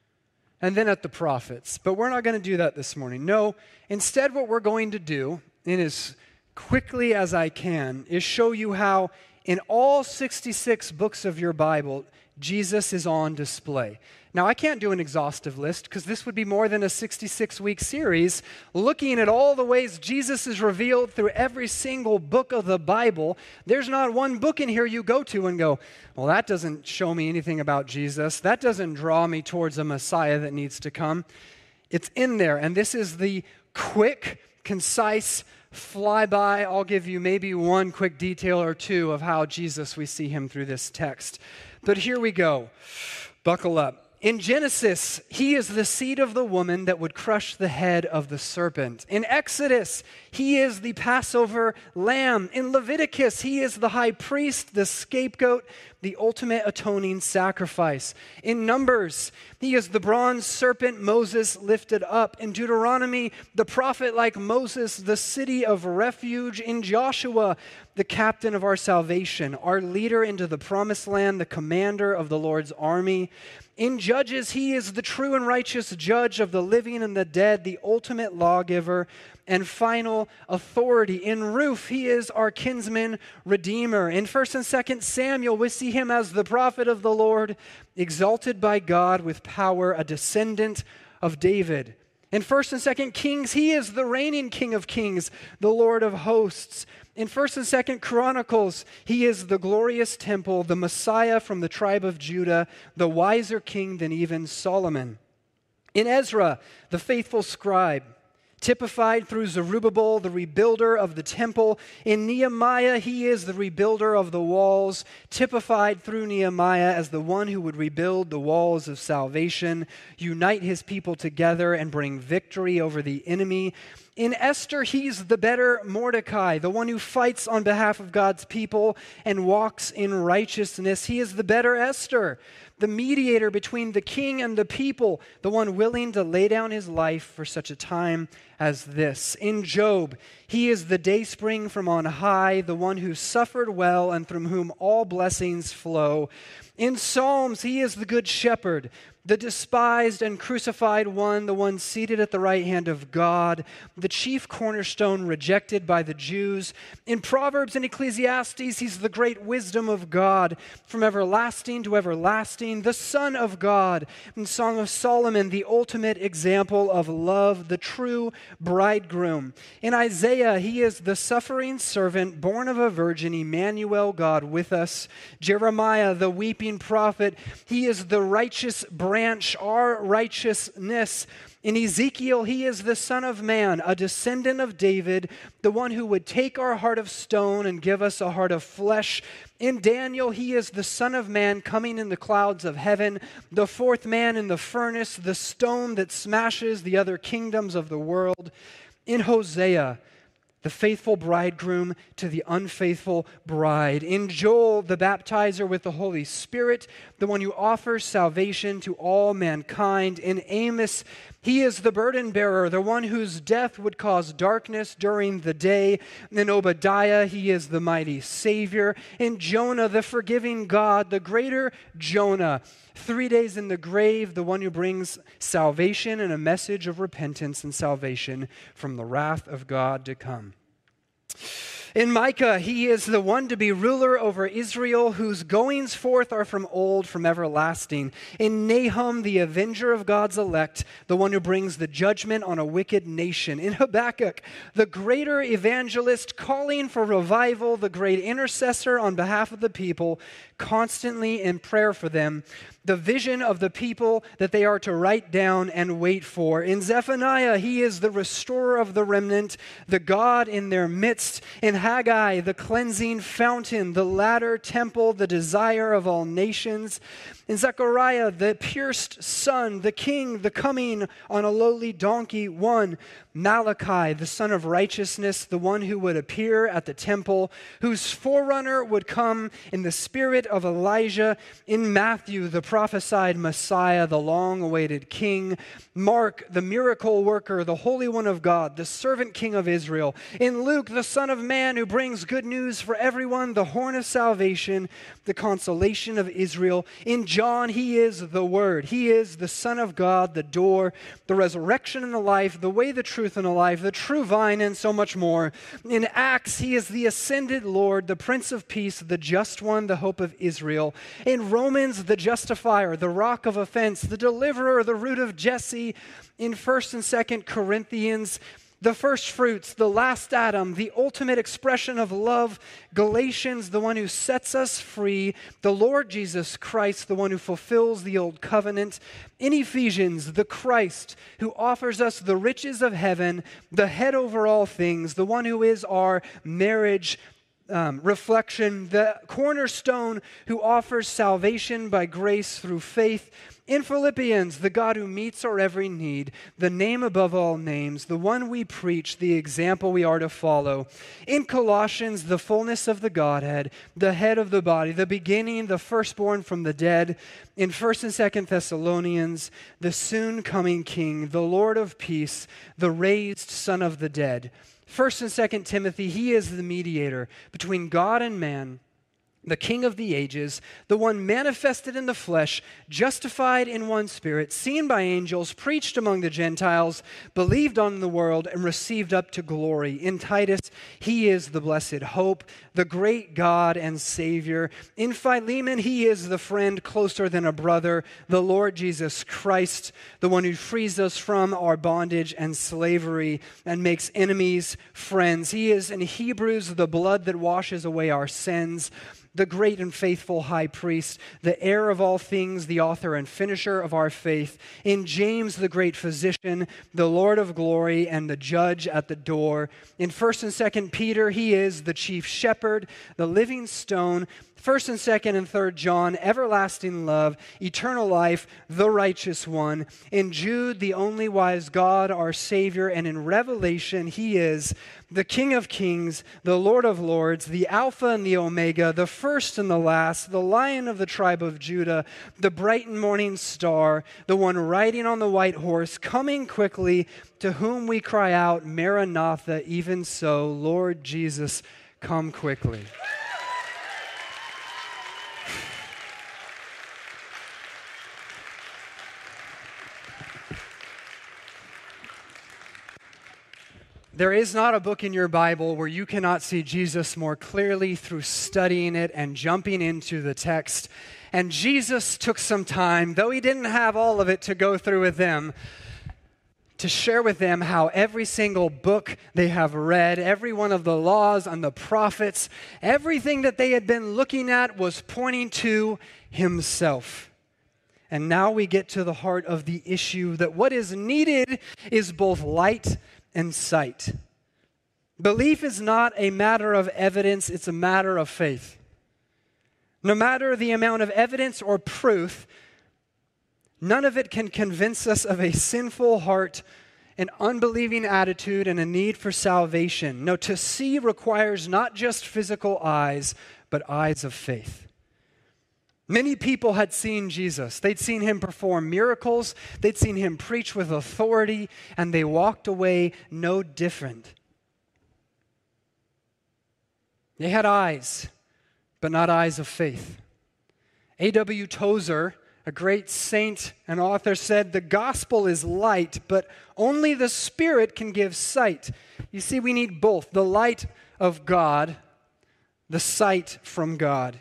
and then at the prophets, but we're not going to do that this morning. No, instead what we're going to do, and as quickly as I can, is show you how in all sixty-six books of your Bible, Jesus is on display. Now, I can't do an exhaustive list because this would be more than a sixty-six week series looking at all the ways Jesus is revealed through every single book of the Bible. There's not one book in here you go to and go, well, that doesn't show me anything about Jesus. That doesn't draw me towards a Messiah that needs to come. It's in there, and this is the quick, concise flyby. I'll give you maybe one quick detail or two of how Jesus, we see him through this text. But here we go. Buckle up. In Genesis, he is the seed of the woman that would crush the head of the serpent. In Exodus, he is the Passover lamb. In Leviticus, he is the high priest, the scapegoat, the ultimate atoning sacrifice. In Numbers, he is the bronze serpent Moses lifted up. In Deuteronomy, the prophet like Moses, the city of refuge. In Joshua, the captain of our salvation, our leader into the promised land, the commander of the Lord's army. In Judges, he is the true and righteous judge of the living and the dead, the ultimate lawgiver and final authority. In Ruth, he is our kinsman redeemer. In First and Second Samuel, we see him as the prophet of the Lord, exalted by God with power, a descendant of David. In First and Second Kings, he is the reigning King of kings, the Lord of hosts. In First and Second Chronicles, he is the glorious temple, the Messiah from the tribe of Judah, the wiser king than even Solomon. In Ezra, the faithful scribe, typified through Zerubbabel, the rebuilder of the temple. In Nehemiah, he is the rebuilder of the walls, typified through Nehemiah as the one who would rebuild the walls of salvation, unite his people together, and bring victory over the enemy. In Esther, he's the better Mordecai, the one who fights on behalf of God's people and walks in righteousness. He is the better Esther, the mediator between the king and the people, the one willing to lay down his life for such a time as this. In Job, he is the dayspring from on high, the one who suffered well and from whom all blessings flow. In Psalms, he is the good shepherd, the despised and crucified one, the one seated at the right hand of God, the chief cornerstone rejected by the Jews. In Proverbs and Ecclesiastes, he's the great wisdom of God, from everlasting to everlasting, the Son of God. In Song of Solomon, the ultimate example of love, the true bridegroom. In Isaiah, he is the suffering servant, born of a virgin, Emmanuel, God with us. Jeremiah, the weeping prophet, he is the righteous branch, our righteousness. In Ezekiel, he is the Son of Man, a descendant of David, the one who would take our heart of stone and give us a heart of flesh. In Daniel, he is the Son of Man coming in the clouds of heaven, the fourth man in the furnace, the stone that smashes the other kingdoms of the world. In Hosea, the faithful bridegroom to the unfaithful bride. In Joel, the baptizer with the Holy Spirit, the one who offers salvation to all mankind. In Amos, he is the burden bearer, the one whose death would cause darkness during the day. In Obadiah, he is the mighty Savior. In Jonah, the forgiving God, the greater Jonah. Three days in the grave, the one who brings salvation and a message of repentance and salvation from the wrath of God to come. In Micah, he is the one to be ruler over Israel, whose goings forth are from old, from everlasting. In Nahum, the avenger of God's elect, the one who brings the judgment on a wicked nation. In Habakkuk, the greater evangelist calling for revival, the great intercessor on behalf of the people, constantly in prayer for them. The vision of the people that they are to write down and wait for. In Zephaniah, he is the restorer of the remnant, the God in their midst. In Haggai, the cleansing fountain, the latter temple, the desire of all nations. In Zechariah, the pierced son, the king, the coming on a lowly donkey one. Malachi, the son of righteousness, the one who would appear at the temple, whose forerunner would come in the spirit of Elijah. In Matthew, the prophesied Messiah, the long-awaited king. Mark, the miracle worker, the Holy One of God, the servant king of Israel. In Luke, the Son of Man who brings good news for everyone, the horn of salvation, the consolation of Israel. In John, he is the Word. He is the Son of God, the door, the resurrection and the life, the way, the truth, and the life, the true vine, and so much more. In Acts, he is the ascended Lord, the Prince of Peace, the just one, the hope of Israel. In Romans, the justifier, the rock of offense, the deliverer, the root of Jesse. In First and Second Corinthians, the first fruits, the last Adam, the ultimate expression of love. Galatians, the one who sets us free. The Lord Jesus Christ, the one who fulfills the old covenant. In Ephesians, the Christ who offers us the riches of heaven, the head over all things, the one who is our marriage Um, reflection, the cornerstone who offers salvation by grace through faith. In Philippians, the God who meets our every need, the name above all names, the one we preach, the example we are to follow. In Colossians, the fullness of the Godhead, the head of the body, the beginning, the firstborn from the dead. In First and Second Thessalonians, the soon coming King, the Lord of peace, the raised Son of the dead. First and Second Timothy, he is the mediator between God and man, the King of the ages, the one manifested in the flesh, justified in one spirit, seen by angels, preached among the Gentiles, believed on in the world, and received up to glory. In Titus, he is the blessed hope, the great God and Savior. In Philemon, he is the friend closer than a brother, the Lord Jesus Christ, the one who frees us from our bondage and slavery and makes enemies friends. He is in Hebrews the blood that washes away our sins, the great and faithful high priest, the heir of all things, the author and finisher of our faith. In James, the great physician, the Lord of glory, and the judge at the door. In First and Second Peter, he is the chief shepherd, the living stone. First and Second and Third John, everlasting love, eternal life, the righteous one. In Jude, the only wise God, our Savior. And in Revelation, he is the King of kings, the Lord of lords, the Alpha and the Omega, the first and the last, the Lion of the tribe of Judah, the bright and morning star, the one riding on the white horse, coming quickly, to whom we cry out, Maranatha, even so, Lord Jesus, come quickly. There is not a book in your Bible where you cannot see Jesus more clearly through studying it and jumping into the text. And Jesus took some time, though he didn't have all of it to go through with them, to share with them how every single book they have read, every one of the laws and the prophets, everything that they had been looking at was pointing to himself. And now we get to the heart of the issue, that what is needed is both light and sight. Belief is not a matter of evidence, it's a matter of faith. No matter the amount of evidence or proof, none of it can convince us of a sinful heart, an unbelieving attitude, and a need for salvation. No, to see requires not just physical eyes, but eyes of faith. Many people had seen Jesus. They'd seen him perform miracles. They'd seen him preach with authority, and they walked away no different. They had eyes, but not eyes of faith. A W Tozer, A great saint and author said, "The gospel is light, but only the Spirit can give sight." You see, we need both, the light of God, the sight from God.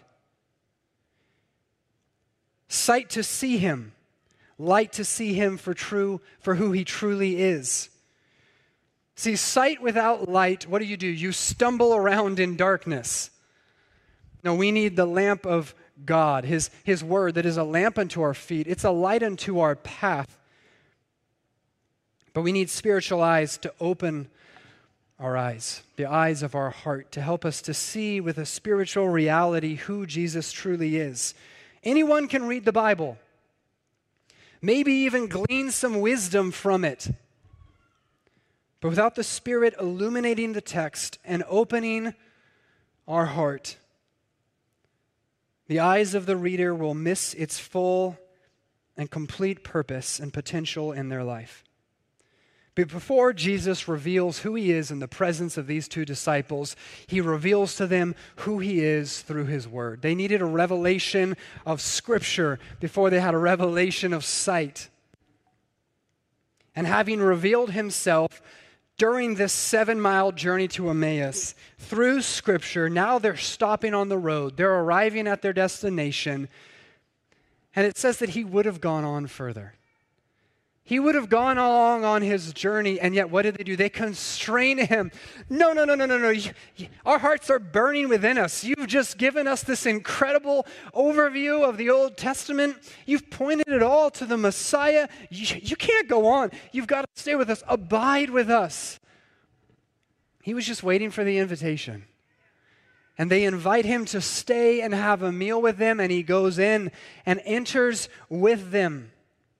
Sight to see him, light to see him for true, for who he truly is. See, sight without light, what do you do? You stumble around in darkness. No, we need the lamp of God, his, his word that is a lamp unto our feet. It's a light unto our path. But we need spiritual eyes to open our eyes, the eyes of our heart, to help us to see with a spiritual reality who Jesus truly is. Anyone can read the Bible, maybe even glean some wisdom from it. But without the Spirit illuminating the text and opening our heart, the eyes of the reader will miss its full and complete purpose and potential in their life. But before Jesus reveals who he is in the presence of these two disciples, he reveals to them who he is through his word. They needed a revelation of Scripture before they had a revelation of sight. And having revealed himself during this seven-mile journey to Emmaus, through Scripture, now they're stopping on the road. They're arriving at their destination. And it says that he would have gone on further. He would have gone along on his journey, and yet what did they do? They constrain him. No, no, no, no, no, no. You, you, our hearts are burning within us. You've just given us this incredible overview of the Old Testament. You've pointed it all to the Messiah. You, you can't go on. You've got to stay with us. Abide with us. He was just waiting for the invitation. And they invite him to stay and have a meal with them, and he goes in and enters with them.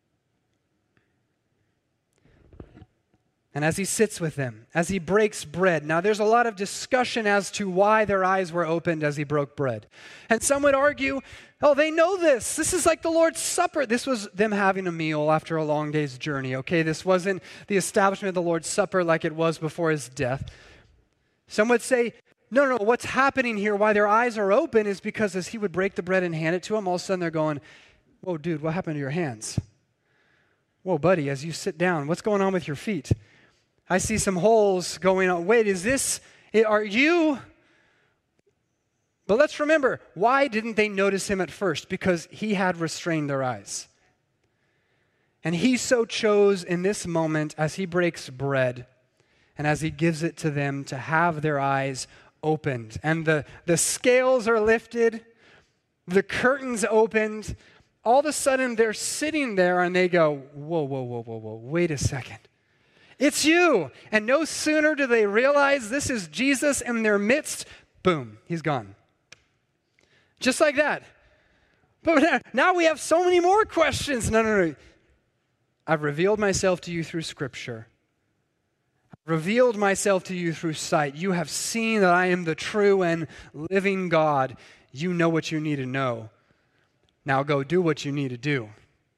And as he sits with them, as he breaks bread. Now, there's a lot of discussion as to why their eyes were opened as he broke bread. And some would argue, oh, they know this. This is like the Lord's Supper. This was them having a meal after a long day's journey, okay? This wasn't the establishment of the Lord's Supper like it was before his death. Some would say, no, no, what's happening here, why their eyes are open is because as he would break the bread and hand it to them, all of a sudden they're going, whoa, dude, what happened to your hands? Whoa, buddy, as you sit down, what's going on with your feet? I see some holes going on. Wait, is this, are you? But let's remember, why didn't they notice him at first? Because he had restrained their eyes. And he so chose in this moment as he breaks bread and as he gives it to them to have their eyes opened. And the, the scales are lifted, the curtains opened. All of a sudden they're sitting there and they go, whoa, whoa, whoa, whoa, whoa, wait a second. It's you. And no sooner do they realize this is Jesus in their midst, boom, he's gone. Just like that. But now we have so many more questions. No, no, no. I've revealed myself to you through Scripture. I've revealed myself to you through sight. You have seen that I am the true and living God. You know what you need to know. Now go do what you need to do.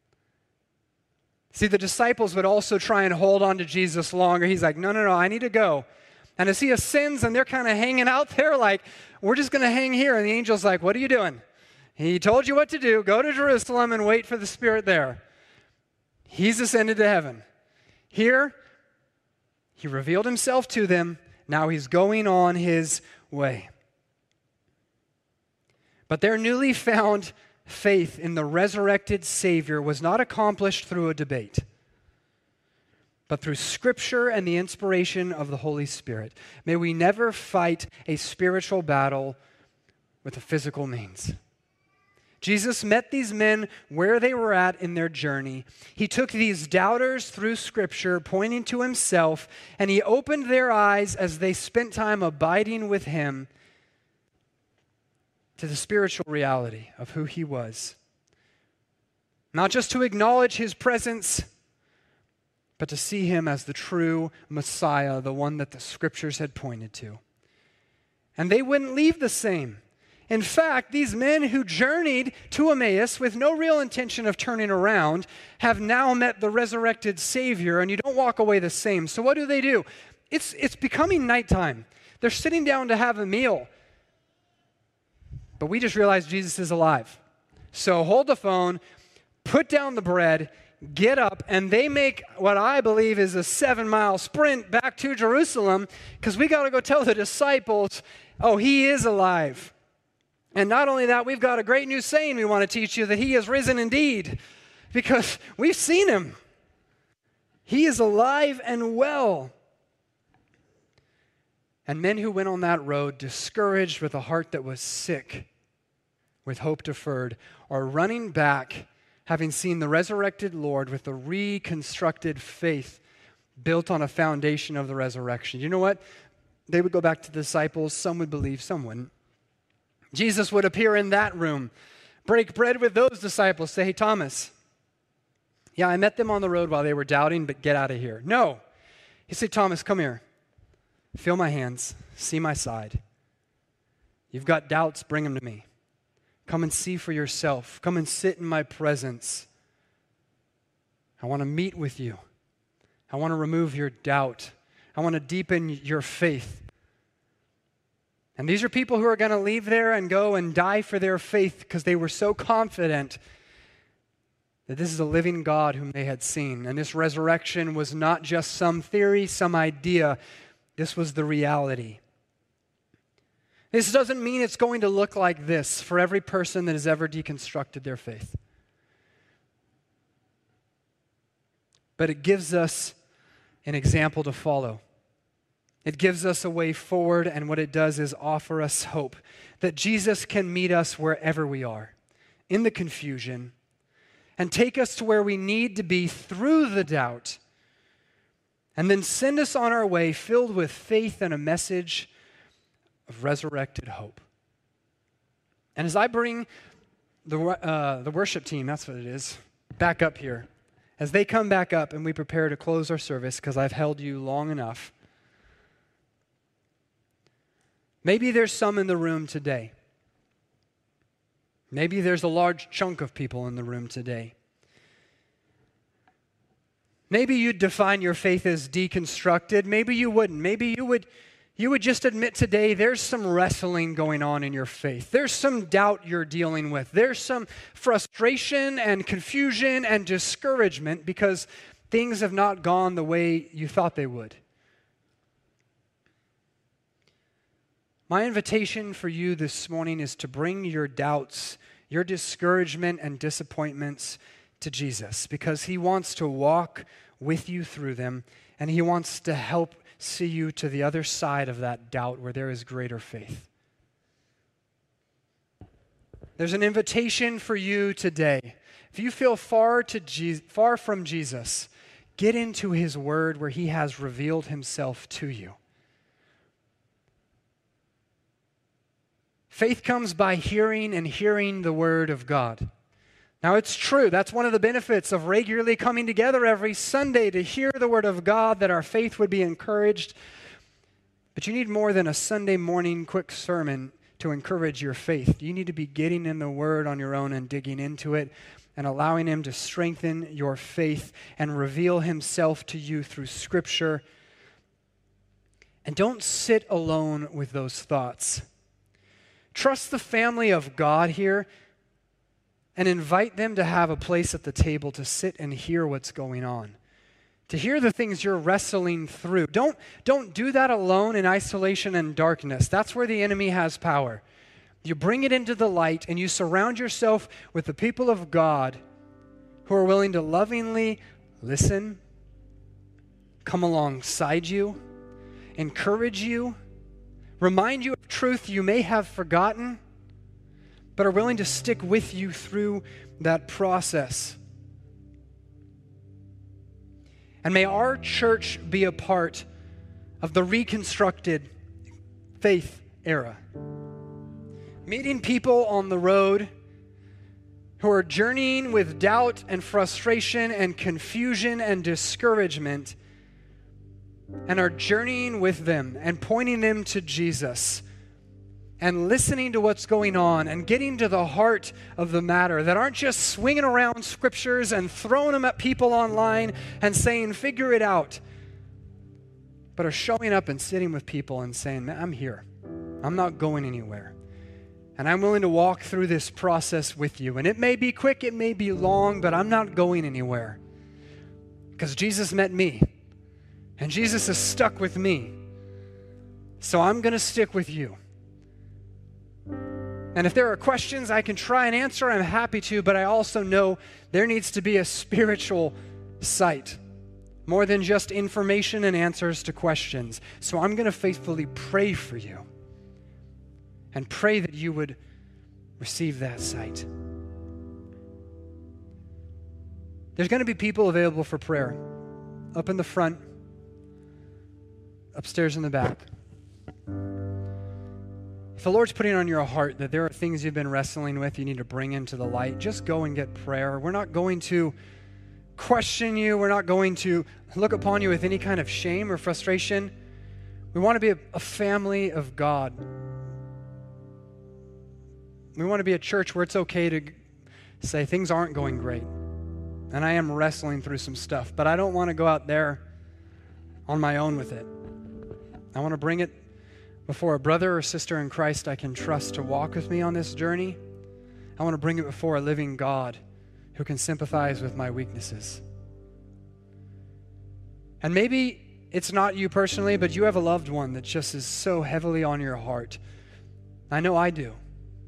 See, the disciples would also try and hold on to Jesus longer. He's like, no, no, no, I need to go. And as he ascends and they're kind of hanging out there like, we're just going to hang here. And the angel's like, what are you doing? He told you what to do. Go to Jerusalem and wait for the Spirit there. He's ascended to heaven. Here, he revealed himself to them. Now he's going on his way. But their newly found faith in the resurrected Savior was not accomplished through a debate, but through Scripture and the inspiration of the Holy Spirit. May we never fight a spiritual battle with a physical means. Jesus met these men where they were at in their journey. He took these doubters through Scripture, pointing to himself, and he opened their eyes as they spent time abiding with him to the spiritual reality of who he was. Not just to acknowledge his presence, but to see him as the true Messiah, the one that the Scriptures had pointed to. And they wouldn't leave the same. In fact, these men who journeyed to Emmaus with no real intention of turning around have now met the resurrected Savior, and you don't walk away the same. So what do they do? It's, it's becoming nighttime. They're sitting down to have a meal. But we just realized Jesus is alive. So hold the phone, put down the bread, get up, and they make what I believe is a seven-mile sprint back to Jerusalem because we got to go tell the disciples, oh, he is alive. And not only that, we've got a great new saying we want to teach you, that he is risen indeed, because we've seen him. He is alive and well. And men who went on that road, discouraged with a heart that was sick, with hope deferred, are running back, having seen the resurrected Lord with a reconstructed faith built on a foundation of the resurrection. You know what? They would go back to the disciples. Some would believe, some wouldn't. Jesus would appear in that room, break bread with those disciples, say, hey, Thomas, yeah, I met them on the road while they were doubting, but get out of here. No. He said, Thomas, come here. Feel my hands. See my side. You've got doubts, bring them to me. Come and see for yourself. Come and sit in my presence. I want to meet with you. I want to remove your doubt. I want to deepen your faith. And these are people who are going to leave there and go and die for their faith because they were so confident that this is a living God whom they had seen. And this resurrection was not just some theory, some idea. This was the reality. This doesn't mean it's going to look like this for every person that has ever deconstructed their faith. But it gives us an example to follow. It gives us a way forward, and what it does is offer us hope that Jesus can meet us wherever we are, in the confusion, and take us to where we need to be through the doubt, and then send us on our way filled with faith and a message of resurrected hope. And as I bring the, uh, the worship team, that's what it is, back up here, as they come back up and we prepare to close our service because I've held you long enough, maybe there's some in the room today. Maybe there's a large chunk of people in the room today. Maybe you'd define your faith as deconstructed. Maybe you wouldn't. Maybe you would You would just admit today there's some wrestling going on in your faith. There's some doubt you're dealing with. There's some frustration and confusion and discouragement because things have not gone the way you thought they would. My invitation for you this morning is to bring your doubts, your discouragement and disappointments to Jesus because he wants to walk with you through them and he wants to help see you to the other side of that doubt where there is greater faith. There's an invitation for you today. If you feel far to Je- far from Jesus, get into his word where he has revealed himself to you. Faith comes by hearing and hearing the word of God. Now, it's true. That's one of the benefits of regularly coming together every Sunday to hear the word of God, that our faith would be encouraged. But you need more than a Sunday morning quick sermon to encourage your faith. You need to be getting in the word on your own and digging into it and allowing him to strengthen your faith and reveal himself to you through Scripture. And don't sit alone with those thoughts. Trust the family of God here and invite them to have a place at the table to sit and hear what's going on, to hear the things you're wrestling through. Don't, don't do that alone in isolation and darkness. That's where the enemy has power. You bring it into the light and you surround yourself with the people of God who are willing to lovingly listen, come alongside you, encourage you, remind you of truth you may have forgotten, but are willing to stick with you through that process. And may our church be a part of the reconstructed faith era. Meeting people on the road who are journeying with doubt and frustration and confusion and discouragement, and are journeying with them and pointing them to Jesus and listening to what's going on and getting to the heart of the matter, that aren't just swinging around scriptures and throwing them at people online and saying, figure it out, but are showing up and sitting with people and saying, I'm here. I'm not going anywhere. And I'm willing to walk through this process with you. And it may be quick, it may be long, but I'm not going anywhere. Because Jesus met me. And Jesus is stuck with me. So I'm going to stick with you. And if there are questions I can try and answer, I'm happy to, but I also know there needs to be a spiritual sight, more than just information and answers to questions. So I'm going to faithfully pray for you and pray that you would receive that sight. There's going to be people available for prayer up in the front, upstairs in the back. If the Lord's putting on your heart that there are things you've been wrestling with you need to bring into the light, just go and get prayer. We're not going to question you. We're not going to look upon you with any kind of shame or frustration. We want to be a, a family of God. We want to be a church where it's okay to say things aren't going great. And I am wrestling through some stuff, but I don't want to go out there on my own with it. I want to bring it before a brother or sister in Christ I can trust to walk with me on this journey. I want to bring it before a living God who can sympathize with my weaknesses. And maybe it's not you personally, but you have a loved one that just is so heavily on your heart. I know I do.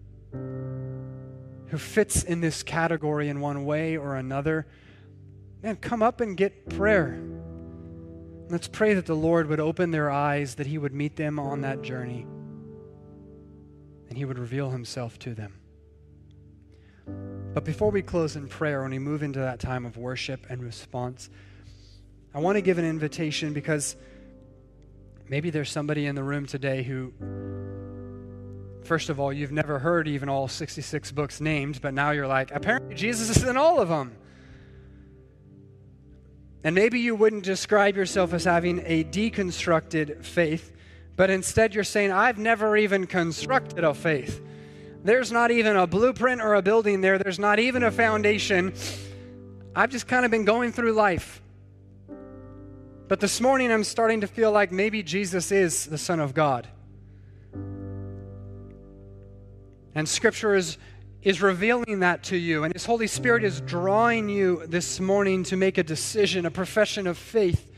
Who fits in this category in one way or another. Man, come up and get prayer. Let's pray that the Lord would open their eyes, that he would meet them on that journey, and he would reveal himself to them. But before we close in prayer, when we move into that time of worship and response, I want to give an invitation because maybe there's somebody in the room today who, first of all, you've never heard even all sixty-six books named, but now you're like, apparently Jesus is in all of them. And maybe you wouldn't describe yourself as having a deconstructed faith, but instead you're saying, I've never even constructed a faith. There's not even a blueprint or a building there. There's not even a foundation. I've just kind of been going through life. But this morning I'm starting to feel like maybe Jesus is the Son of God. And Scripture is is revealing that to you, and His Holy Spirit is drawing you this morning to make a decision, a profession of faith.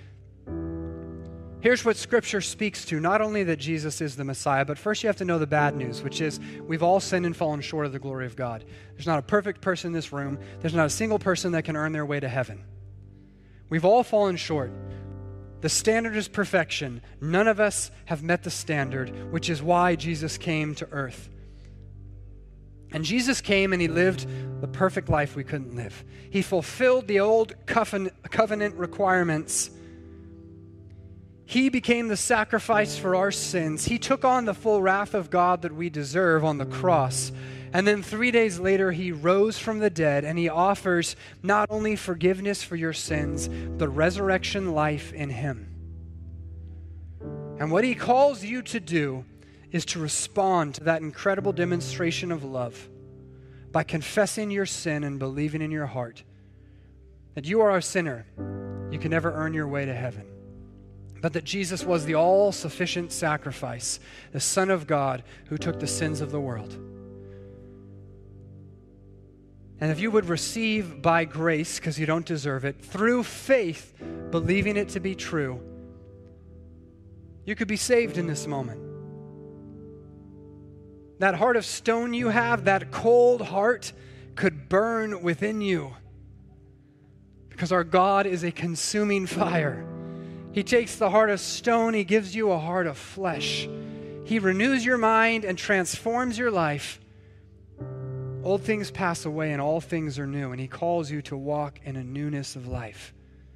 Here's what Scripture speaks to, not only that Jesus is the Messiah, but first you have to know the bad news, which is we've all sinned and fallen short of the glory of God. There's not a perfect person in this room. There's not a single person that can earn their way to heaven. We've all fallen short. The standard is perfection. None of us have met the standard, which is why Jesus came to earth. And Jesus came and he lived the perfect life we couldn't live. He fulfilled the old covenant requirements. He became the sacrifice for our sins. He took on the full wrath of God that we deserve on the cross. And then three days later, he rose from the dead and he offers not only forgiveness for your sins, but resurrection life in him. And what he calls you to do is to respond to that incredible demonstration of love by confessing your sin and believing in your heart that you are a sinner. You can never earn your way to heaven. But that Jesus was the all-sufficient sacrifice, the Son of God who took the sins of the world. And if you would receive by grace, because you don't deserve it, through faith, believing it to be true, you could be saved in this moment. That heart of stone you have, that cold heart, could burn within you. Because our God is a consuming fire. He takes the heart of stone, he gives you a heart of flesh. He renews your mind and transforms your life. Old things pass away and all things are new, and he calls you to walk in a newness of life.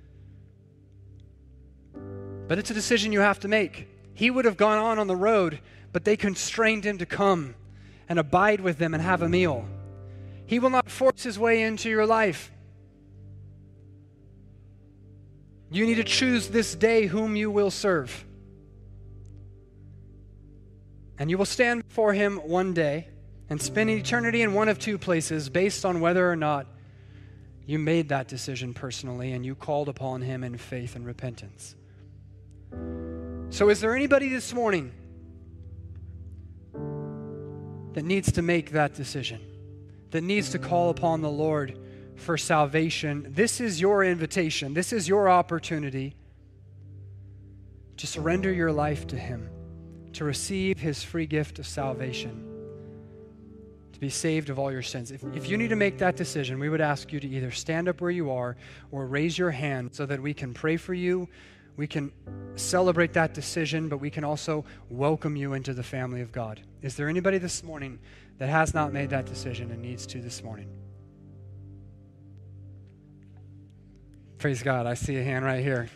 But it's a decision you have to make. He would have gone on on the road, but they constrained him to come and abide with them and have a meal. He will not force his way into your life. You need to choose this day whom you will serve. And you will stand before him one day and spend eternity in one of two places based on whether or not you made that decision personally and you called upon him in faith and repentance. So is there anybody this morning that needs to make that decision, that needs to call upon the Lord for salvation, this is your invitation. This is your opportunity to surrender your life to Him, to receive His free gift of salvation, to be saved of all your sins. If, if you need to make that decision, we would ask you to either stand up where you are or raise your hand so that we can pray for you. We can celebrate that decision, but we can also welcome you into the family of God. Is there anybody this morning that has not made that decision and needs to this morning? Praise God. I see a hand right here.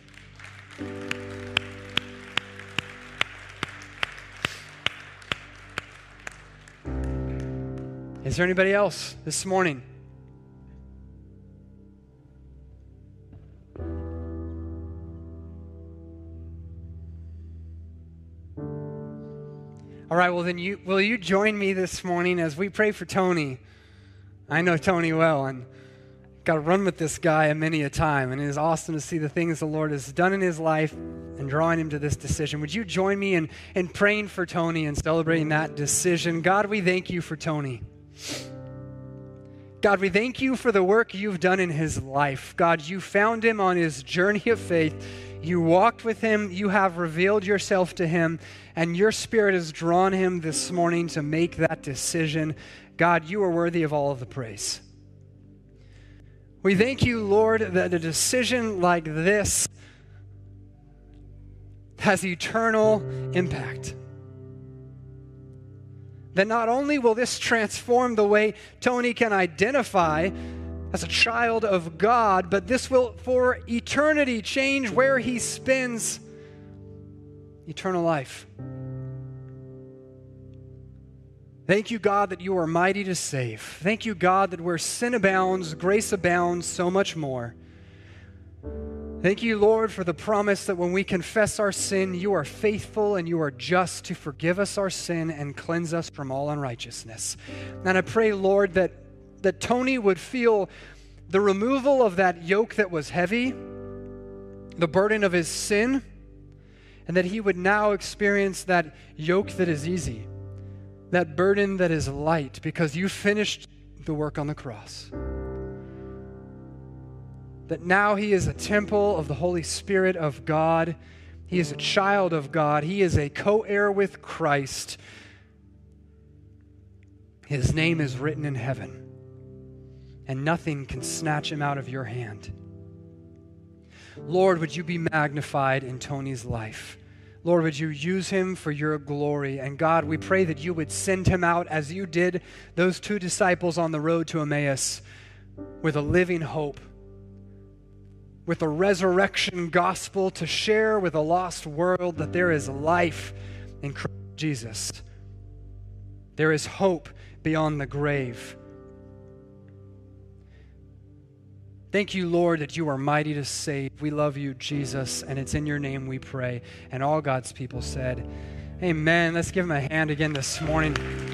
Is there anybody else this morning? All right, well then, you will you join me this morning as we pray for Tony? I know Tony well, and got to run with this guy a many a time, and it is awesome to see the things the Lord has done in his life and drawing him to this decision. Would you join me in, in praying for Tony and celebrating that decision? God, we thank you for Tony. God, we thank you for the work you've done in his life. God, you found him on his journey of faith. You walked with him. You have revealed yourself to him, and your Spirit has drawn him this morning to make that decision. God, you are worthy of all of the praise. We thank you, Lord, that a decision like this has eternal impact. That not only will this transform the way Tony can identify as a child of God, but this will, for eternity, change where he spends eternal life. Thank you, God, that you are mighty to save. Thank you, God, that where sin abounds, grace abounds so much more. Thank you, Lord, for the promise that when we confess our sin, you are faithful and you are just to forgive us our sin and cleanse us from all unrighteousness. And I pray, Lord, that, that Tony would feel the removal of that yoke that was heavy, the burden of his sin, and that he would now experience that yoke that is easy, that burden that is light, because you finished the work on the cross. That now he is a temple of the Holy Spirit of God. He is a child of God. He is a co-heir with Christ. His name is written in heaven, and nothing can snatch him out of your hand. Lord, would you be magnified in Tony's life? Lord, would you use him for your glory? And God, we pray that you would send him out as you did those two disciples on the road to Emmaus with a living hope, with a resurrection gospel to share with a lost world that there is life in Christ Jesus. There is hope beyond the grave. Thank you, Lord, that you are mighty to save. We love you, Jesus, and it's in your name we pray. And all God's people said, amen. Let's give him a hand again this morning.